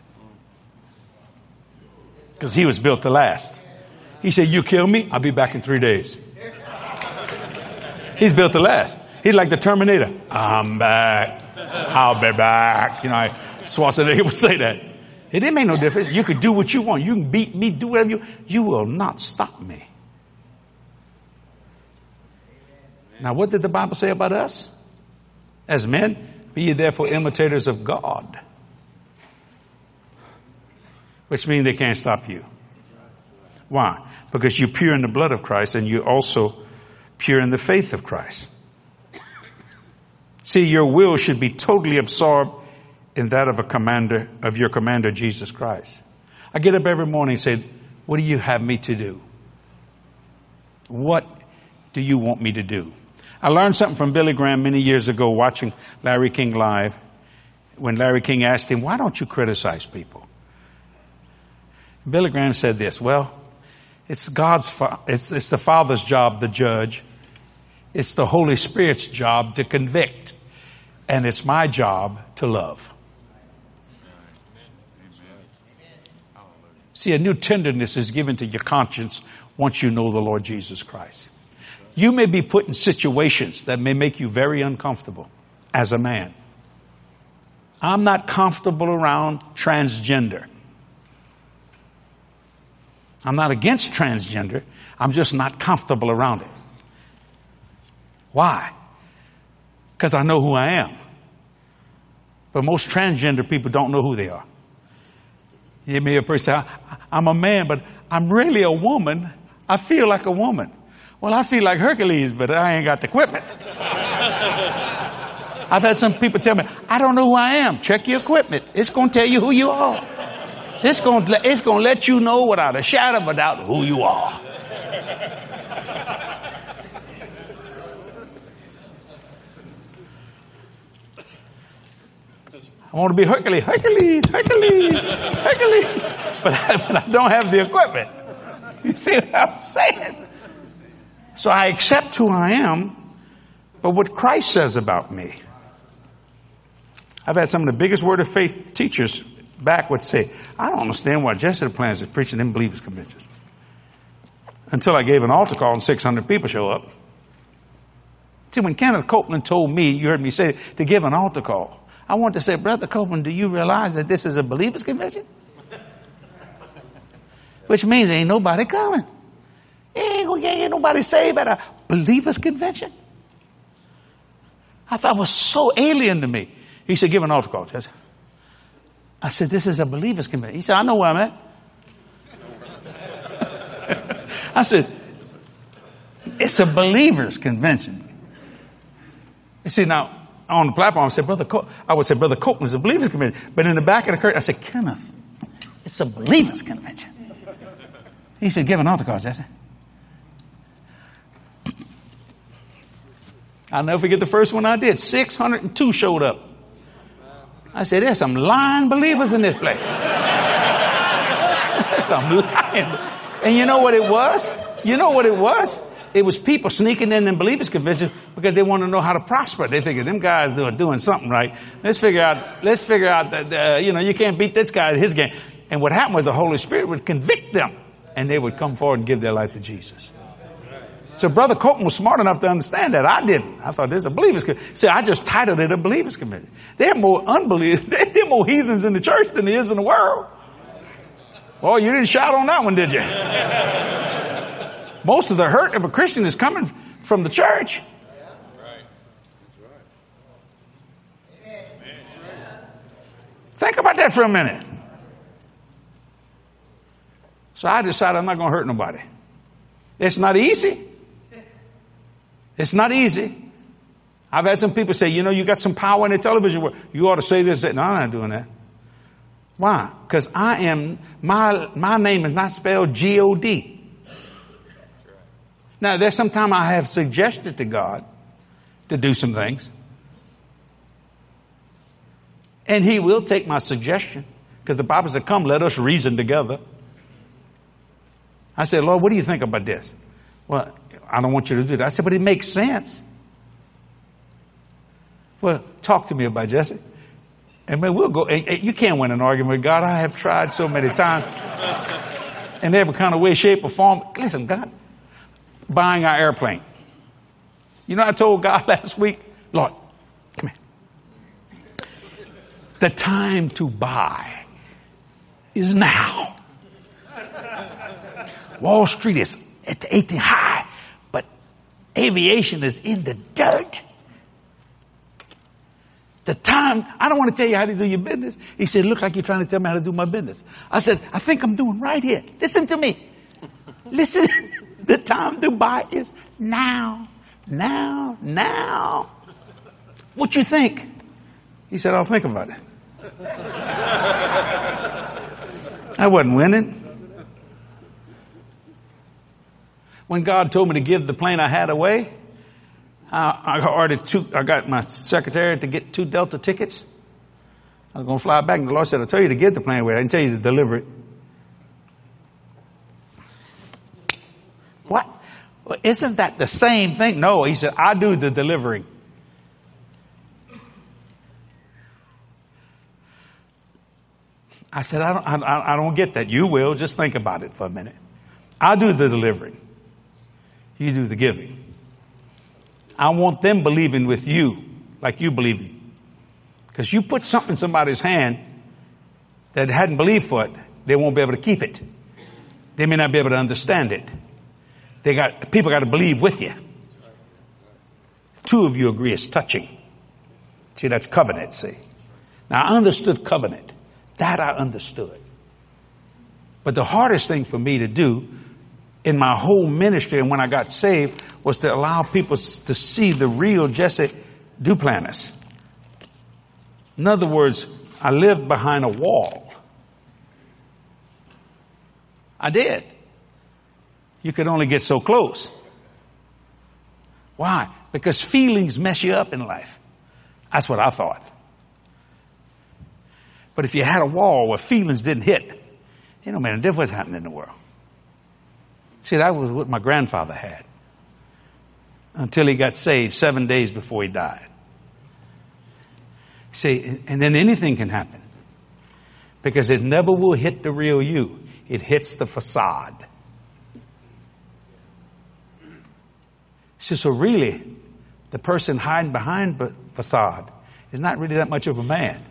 Because he was built to last. He said, you kill me, I'll be back in 3 days. He's built to last. He's like the Terminator. I'm back. I'll be back. You know, Schwarzenegger would say that. It didn't make no difference. You could do what you want. You can beat me, do whatever you will not stop me. Now, what did the Bible say about us? As men, be ye therefore imitators of God. Which means they can't stop you. Why? Because you're pure in the blood of Christ and you're also pure in the faith of Christ. See, your will should be totally absorbed in that of your commander, Jesus Christ. I get up every morning and say, what do you have me to do? What do you want me to do? I learned something from Billy Graham many years ago watching Larry King live when Larry King asked him, why don't you criticize people? Billy Graham said this, well, it's it's the Father's job, the judge. It's the Holy Spirit's job to convict. And it's my job to love. See, a new tenderness is given to your conscience once you know the Lord Jesus Christ. You may be put in situations that may make you very uncomfortable as a man. I'm not comfortable around transgender. I'm not against transgender. I'm just not comfortable around it. Why? Because I know who I am. But most transgender people don't know who they are. You may have a person say, I'm a man, but I'm really a woman. I feel like a woman. Well, I feel like Hercules, but I ain't got the equipment. I've had some people tell me, I don't know who I am. Check your equipment. It's going to tell you who you are. It's going to let you know without a shadow of a doubt who you are. I want to be Hercules, but I don't have the equipment. You see what I'm saying? So I accept who I am, but what Christ says about me. I've had some of the biggest word of faith teachers back would say, I don't understand why Jesse Duplantis is preaching in believers conventions. Until I gave an altar call and 600 people show up. See, when Kenneth Copeland told me, you heard me say, to give an altar call, I wanted to say, Brother Copeland, do you realize that this is a believers convention? Which means ain't nobody coming. Ain't nobody saved at a believers convention. I thought it was so alien to me. He said, give an altar call, Jesse. I said, this is a believers convention. He said, I know where I'm at. I said, it's a believers convention. You see, now, on the platform, I would say, Brother Copeland's a believers convention. But in the back of the curtain, I said, Kenneth, it's a believers convention. He said, give an altar call, Jesse. I'll never forget the first one I did. 602 showed up. I said, there's some lying believers in this place. Some lying. And you know what it was? You know what it was? It was people sneaking in believers conventions because they want to know how to prosper. They figure them guys are doing something right. Let's figure out that, you can't beat this guy at his game. And what happened was the Holy Spirit would convict them and they would come forward and give their life to Jesus. So Brother Copeland was smart enough to understand that. I didn't. I thought there's a believers convention. See, I just titled it a believers convention. There are more unbelievers, there are more heathens in the church than there is in the world. Oh, you didn't shout on that one, did you? Most of the hurt of a Christian is coming from the church. Think about that for a minute. So I decided I'm not going to hurt nobody. It's not easy. It's not easy. I've had some people say, you got some power in the television world. You ought to say this. No, I'm not doing that. Why? Because my name is not spelled G-O-D. Now, there's some time I have suggested to God to do some things. And he will take my suggestion. Because the Bible said, come, let us reason together. I said, Lord, what do you think about this? Well, I don't want you to do that. I said, but it makes sense. Well, talk to me about it, Jesse. And man, we'll go. You can't win an argument with God. I have tried so many times. In every kind of way, shape, or form. Listen, God, buying our airplane. I told God last week, Lord, come here. The time to buy is now. Wall Street is at the 18th high, but aviation is in the dirt. The time, I don't want to tell you how to do your business. He said, look like you're trying to tell me how to do my business. I said, I think I'm doing right here. Listen to me. Listen. The time to buy is now. Now. Now. What you think? He said, I'll think about it. I wasn't winning. When God told me to give the plane I had away, I got my secretary to get 2 Delta tickets. I was going to fly back, and the Lord said, I'll tell you to give the plane away. I didn't tell you to deliver it. What? Well, isn't that the same thing? No, he said, I do the delivering. I said, I don't get that. You will. Just think about it for a minute. I do the delivering. You do the giving. I want them believing with you like you believe in. Because you put something in somebody's hand that hadn't believed for it, they won't be able to keep it. They may not be able to understand it. People got to believe with you. 2 of you agree it's touching. See, that's covenant, see. Now, I understood covenant. That I understood. But the hardest thing for me to do in my whole ministry and when I got saved was to allow people to see the real Jesse Duplantis. In other words, I lived behind a wall. I did. You could only get so close. Why? Because feelings mess you up in life. That's what I thought. But if you had a wall where feelings didn't hit, man, what's happening in the world. See, that was what my grandfather had. Until he got saved 7 days before he died. See, and then anything can happen. Because it never will hit the real you. It hits the facade. So really, the person hiding behind the facade is not really that much of a man.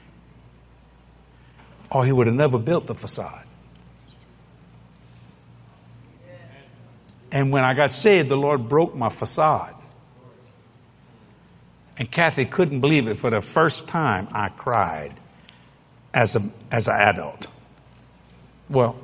Or he would have never built the facade. And when I got saved, the Lord broke my facade. And Kathy couldn't believe it. For the first time, I cried as an adult. Well,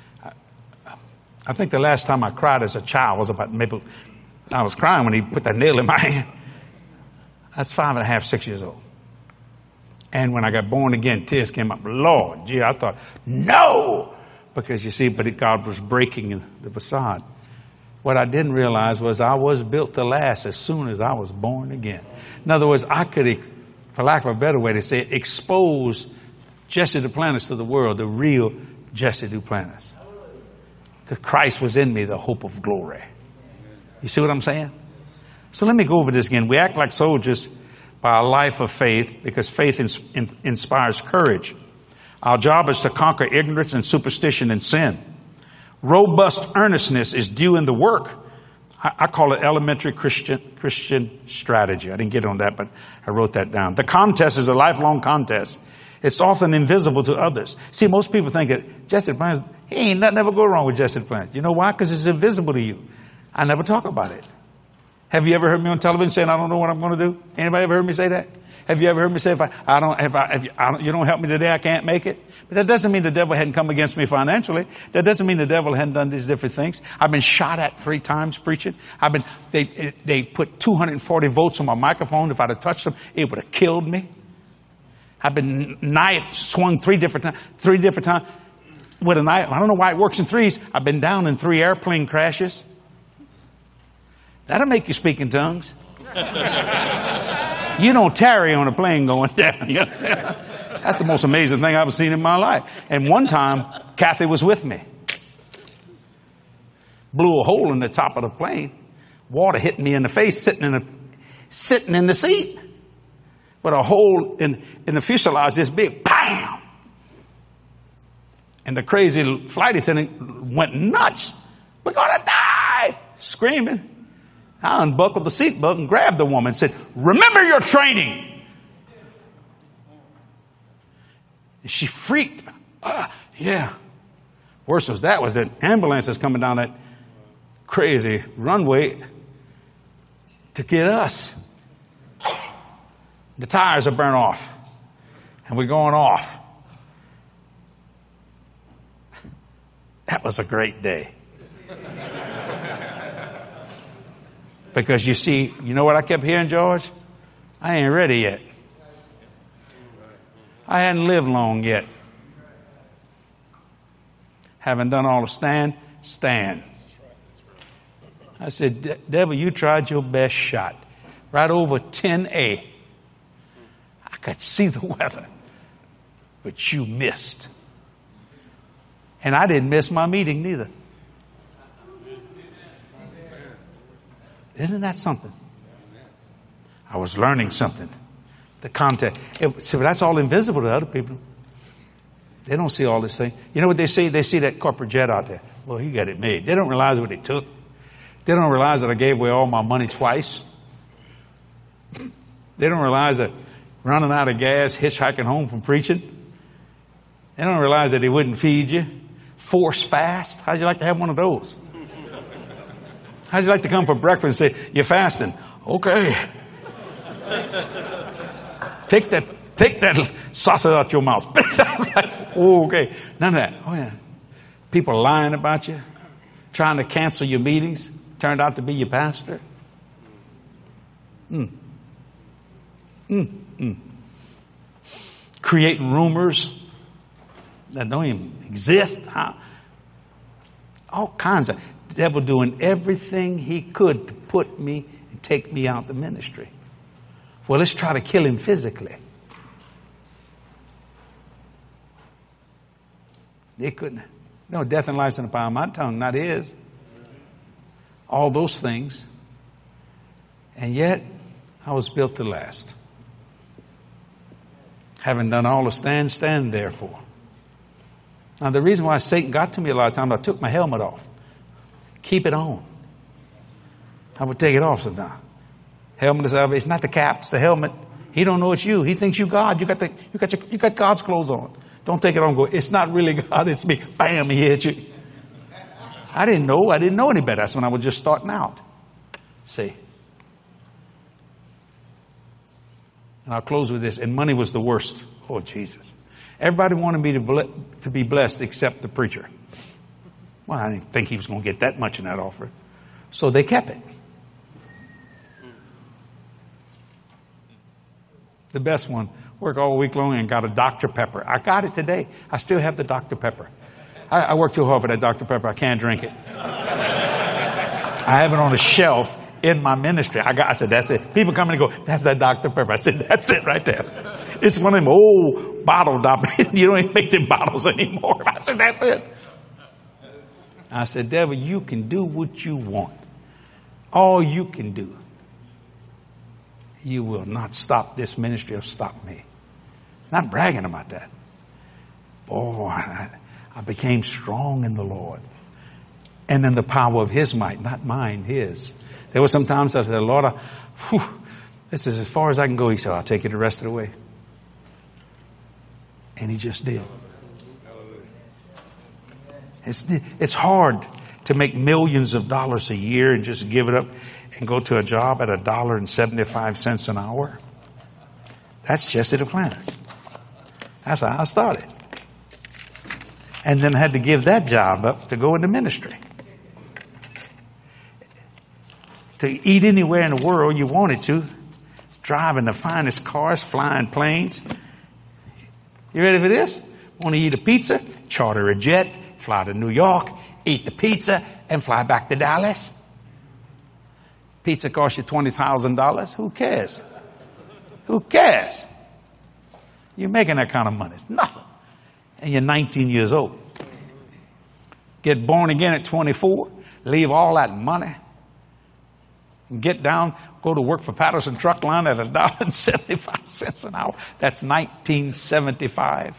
I think the last time I cried as a child was about maybe I was crying when he put that nail in my hand. That's 5.5, 6 years old. And when I got born again, tears came up. Lord, gee, I thought, no! Because you see, but God was breaking the facade. What I didn't realize was I was built to last as soon as I was born again. In other words, I could, for lack of a better way to say it, expose Jesse Duplantis to the world, the real Jesse Duplantis. Because Christ was in me, the hope of glory. You see what I'm saying? So let me go over this again. We act like soldiers by a life of faith because faith inspires courage. Our job is to conquer ignorance and superstition and sin. Robust earnestness is due in the work. I call it elementary Christian strategy. I didn't get on that, but I wrote that down. The contest is a lifelong contest. It's often invisible to others. See, most people think that Jesse Duplantis, he ain't nothing ever go wrong with Jesse Duplantis. You know why? Because it's invisible to you. I never talk about it. Have you ever heard me on television saying, I don't know what I'm going to do? Anybody ever heard me say that? Have you ever heard me say, if you don't help me today, I can't make it? But that doesn't mean the devil hadn't come against me financially. That doesn't mean the devil hadn't done these different things. I've been shot at 3 times preaching. They put 240 volts on my microphone. If I'd have touched them, it would have killed me. I've been knife swung 3 different times with a knife. I don't know why it works in threes. I've been down in 3 airplane crashes. That'll make you speak in tongues. You don't tarry on a plane going down. That's the most amazing thing I've ever seen in my life. And one time, Kathy was with me. Blew a hole in the top of the plane. Water hit me in the face sitting in the seat. But a hole in the fuselage this big. Bam! And the crazy flight attendant went nuts. We're going to die! Screaming. I unbuckled the seatbelt and grabbed the woman and said, remember your training. And she freaked. Yeah. Worse was that ambulance is coming down that crazy runway to get us. The tires are burnt off. And we're going off. That was a great day. Because you see, you know what I kept hearing, George? I ain't ready yet. I hadn't lived long yet. Haven't done all the stand. I said, devil, you tried your best shot. Right over 10A. I could see the weather. But you missed. And I didn't miss my meeting neither. Isn't that something? I was learning something. The context. See, but that's all invisible to other people. They don't see all this thing. You know what they see? They see that corporate jet out there. Well, he got it made. They don't realize what they took. They don't realize that I gave away all my money twice. They don't realize that running out of gas, hitchhiking home from preaching. They don't realize that he wouldn't feed you. Force fast. How'd you like to have one of those? How'd you like to come for breakfast and say, you're fasting? Okay. Take that sausage out your mouth. Oh, okay. None of that. Oh, yeah. People lying about you, trying to cancel your meetings, turned out to be your pastor. Creating rumors that don't even exist. All kinds of. The devil doing everything he could to put me and take me out the ministry. Well, let's try to kill him physically. They couldn't. No, death and life's in the power of my tongue, not his. All those things. And yet, I was built to last. Having done all the stand therefore. Now, the reason why Satan got to me a lot of times, I took my helmet off. Keep it on. I would take it off sometimes. Helmet is it's not the cap, it's the helmet. He don't know it's you. He thinks you God. You got God's clothes on. Don't take it on and go, it's not really God, it's me. Bam, he hit you. I didn't know any better. That's when I was just starting out. See. And I'll close with this. And money was the worst. Oh, Jesus. Everybody wanted me to be blessed except the preacher. Well, I didn't think he was going to get that much in that offering. So they kept it. The best one. Worked all week long and got a Dr. Pepper. I got it today. I still have the Dr. Pepper. I worked too hard for that Dr. Pepper. I can't drink it. I have it on a shelf in my ministry. I said, that's it. People come in and go, that's that Dr. Pepper. I said, that's it right there. It's one of them old bottle Dr. You don't even make them bottles anymore. I said, that's it. I said, devil, you can do what you want. All you can do. You will not stop this ministry or stop me. Not bragging about that. Oh, I became strong in the Lord. And in the power of His might, not mine, His. There were some times I said, Lord, this is as far as I can go. He said, I'll take you the rest of the way. And He just did. It's hard to make millions of dollars a year and just give it up and go to a job at $1.75 an hour. That's Jesse Duplantis. That's how I started. And then I had to give that job up to go into ministry. To eat anywhere in the world you wanted to, driving the finest cars, flying planes. You ready for this? Want to eat a pizza? Charter a jet, fly to New York, eat the pizza, and fly back to Dallas. Pizza costs you $20,000. Who cares? Who cares? You're making that kind of money. It's nothing. And you're 19 years old. Get born again at 24. Leave all that money. Get down, go to work for Patterson Truck Line at $1.75 an hour. That's 1975.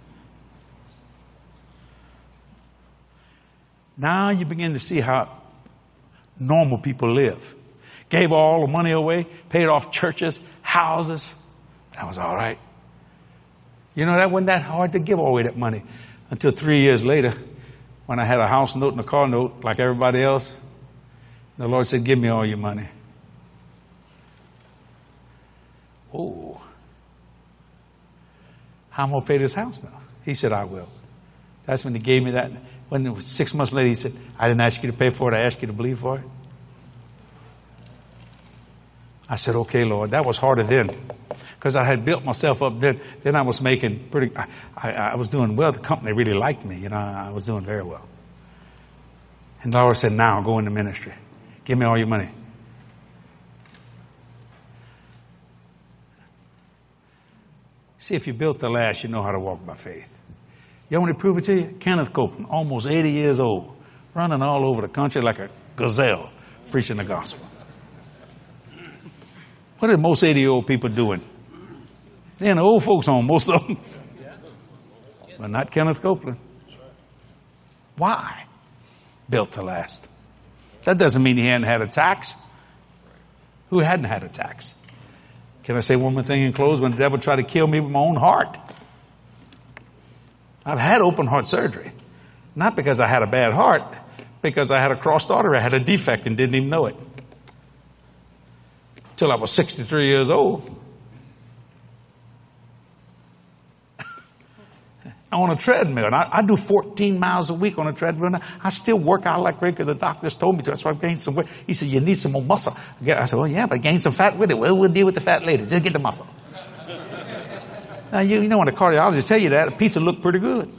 Now you begin to see how normal people live. Gave all the money away, paid off churches, houses. That was all right. You know, that wasn't that hard to give away that money until 3 years later when I had a house note and a car note like everybody else. The Lord said, give me all your money. Oh. How am I going to pay this house now? He said, I will. That's when He gave me that. When it was 6 months later, He said, I didn't ask you to pay for it. I asked you to believe for it. I said, okay, Lord. That was harder then. Because I had built myself up then. Then I was making pretty, I was doing well. The company really liked me. You know, I was doing very well. And the Lord said, now go into ministry. Give me all your money. See, if you built the last, you know how to walk by faith. You want me to prove it to you? Kenneth Copeland, almost 80 years old, running all over the country like a gazelle, preaching the gospel. What are most 80-year-old people doing? They're in the old folks' home, most of them. But not Kenneth Copeland. Why? Built to last. That doesn't mean he hadn't had attacks. Who hadn't had attacks? Can I say one more thing in close? When the devil tried to kill me with my own heart, I've had open heart surgery. Not because I had a bad heart, because I had a crossed artery. I had a defect and didn't even know it. Till I was 63 years old. On a treadmill. And I do 14 miles a week on a treadmill. I still work out like crazy because the doctors told me to. That's why I've gained some weight. He said, you need some more muscle. I said, well, yeah, but gain some fat with it. Well, we'll deal with the fat later. Just get the muscle. Now, you know when a cardiologist tell you that, a pizza look pretty good.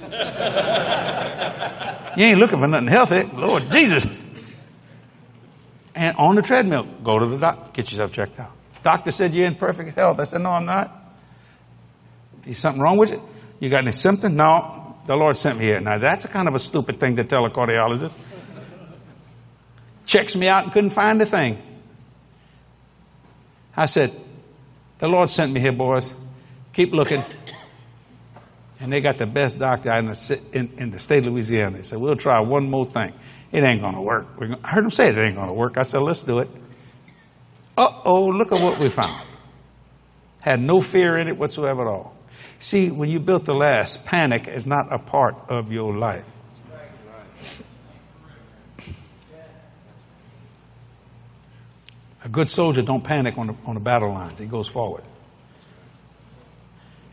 You ain't looking for nothing healthy. Lord Jesus. And on the treadmill, go to the doctor. Get yourself checked out. Doctor said you're in perfect health. I said, no, I'm not. Is something wrong with it? You got any symptoms? No. The Lord sent me here. Now, that's a kind of a stupid thing to tell a cardiologist. Checks me out and couldn't find a thing. I said, the Lord sent me here, boys. Keep looking. And they got the best doctor in the state of Louisiana. They said, we'll try one more thing. It ain't going to work. I heard them say it ain't going to work. I said, let's do it. Uh-oh, look at what we found. Had no fear in it whatsoever at all. See, when you built to last, panic is not a part of your life. A good soldier don't panic on the battle lines. He goes forward.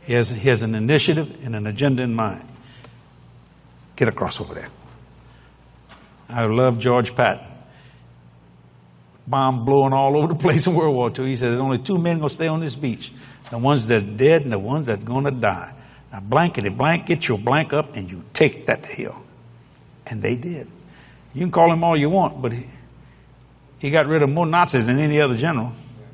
He has an initiative and an agenda in mind. Get across over there. I love George Patton. Bomb blowing all over the place in World War II. He said, there's only two men going to stay on this beach. The ones that's dead and the ones that's going to die. Now, blankety blank, get your blank up and you take that hill. And they did. You can call him all you want, but he got rid of more Nazis than any other general.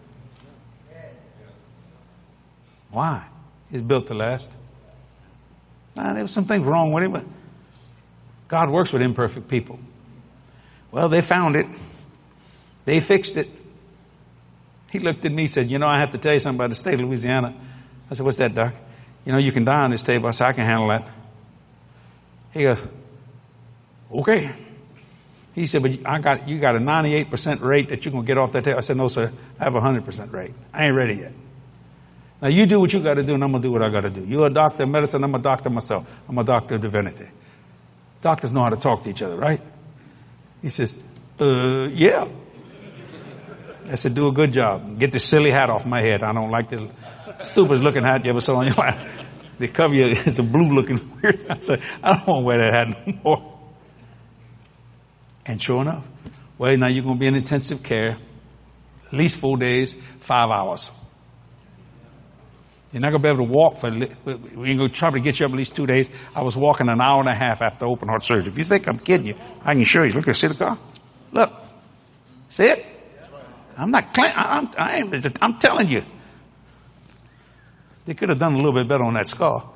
Why? He's built to last. Now, there was some things wrong with him, but God works with imperfect people. Well, they found it. They fixed it. He looked at me and said, I have to tell you something about the state of Louisiana. I said, what's that, Doc? You can die on this table. I said, I can handle that. He goes, okay. He said, but you got a 98% rate that you're going to get off that table. I said, no, sir. I have a 100% rate. I ain't ready yet. Now, you do what you got to do, and I'm going to do what I got to do. You're a doctor of medicine. I'm a doctor myself. I'm a doctor of divinity. Doctors know how to talk to each other, right? He says, yeah. I said, do a good job. Get this silly hat off my head. I don't like the stupid looking hat you ever saw on your life. They cover you. It's a blue looking weird. I said, I don't want to wear that hat no more. And sure enough, well, now you're going to be in intensive care, at least 4 days, 5 hours. You're not going to be able to walk we're going to try to get you up at least 2 days. I was walking an hour and a half after open heart surgery. If you think I'm kidding you, I can show you. Look, see the car? Look. See it? I'm not I'm telling you. They could have done a little bit better on that scar.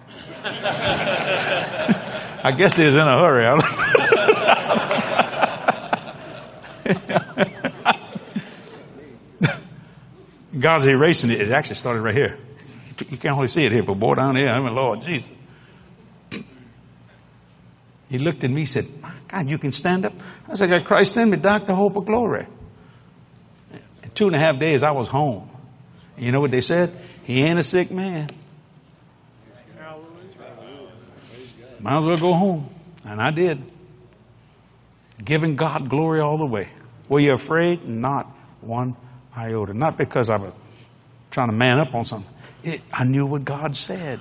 I guess they was in a hurry. God's erasing it. It actually started right here. You can't only see it here, but boy, down here, I mean, Lord Jesus. He looked at me and said, my God, you can stand up? I said, got Christ in me, Doc, the hope of glory. In 2.5 days, I was home. And you know what they said? He ain't a sick man. Might as well go home. And I did. Giving God glory all the way. Were you afraid? Not one iota. Not because I was trying to man up on something. I knew what God said.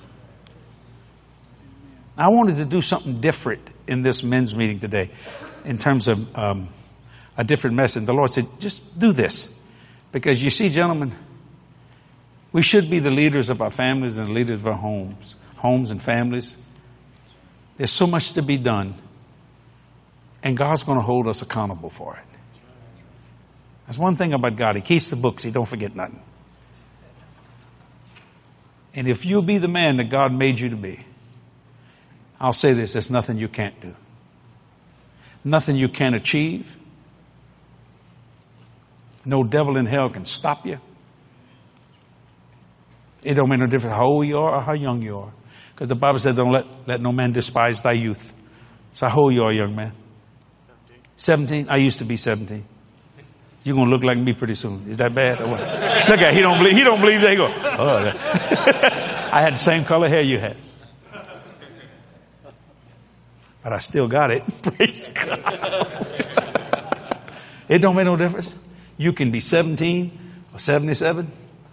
I wanted to do something different in this men's meeting today in terms of a different message. The Lord said, just do this. Because you see, gentlemen, we should be the leaders of our families and the leaders of our homes and families. There's so much to be done. And God's going to hold us accountable for it. That's one thing about God. He keeps the books. He don't forget nothing. And if you be the man that God made you to be, I'll say this, there's nothing you can't do. Nothing you can't achieve. No devil in hell can stop you. It don't make no difference how old you are or how young you are. Because the Bible says, don't let no man despise thy youth. So how old you are, young man? 17? I used to be 17. You're going to look like me pretty soon. Is that bad or what? Look at, he don't believe that. He go, oh, I had the same color hair you had. But I still got it. Praise God. It don't make no difference. You can be 17 or 77.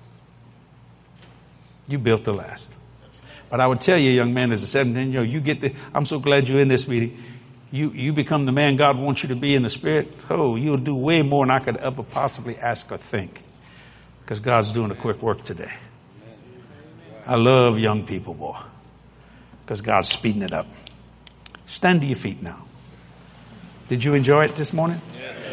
You built to last. But I would tell you, young man, as a 17-year-old, I'm so glad you're in this meeting. You become the man God wants you to be in the Spirit. Oh, you'll do way more than I could ever possibly ask or think. Because God's doing a quick work today. I love young people, boy. Because God's speeding it up. Stand to your feet now. Did you enjoy it this morning? Yeah.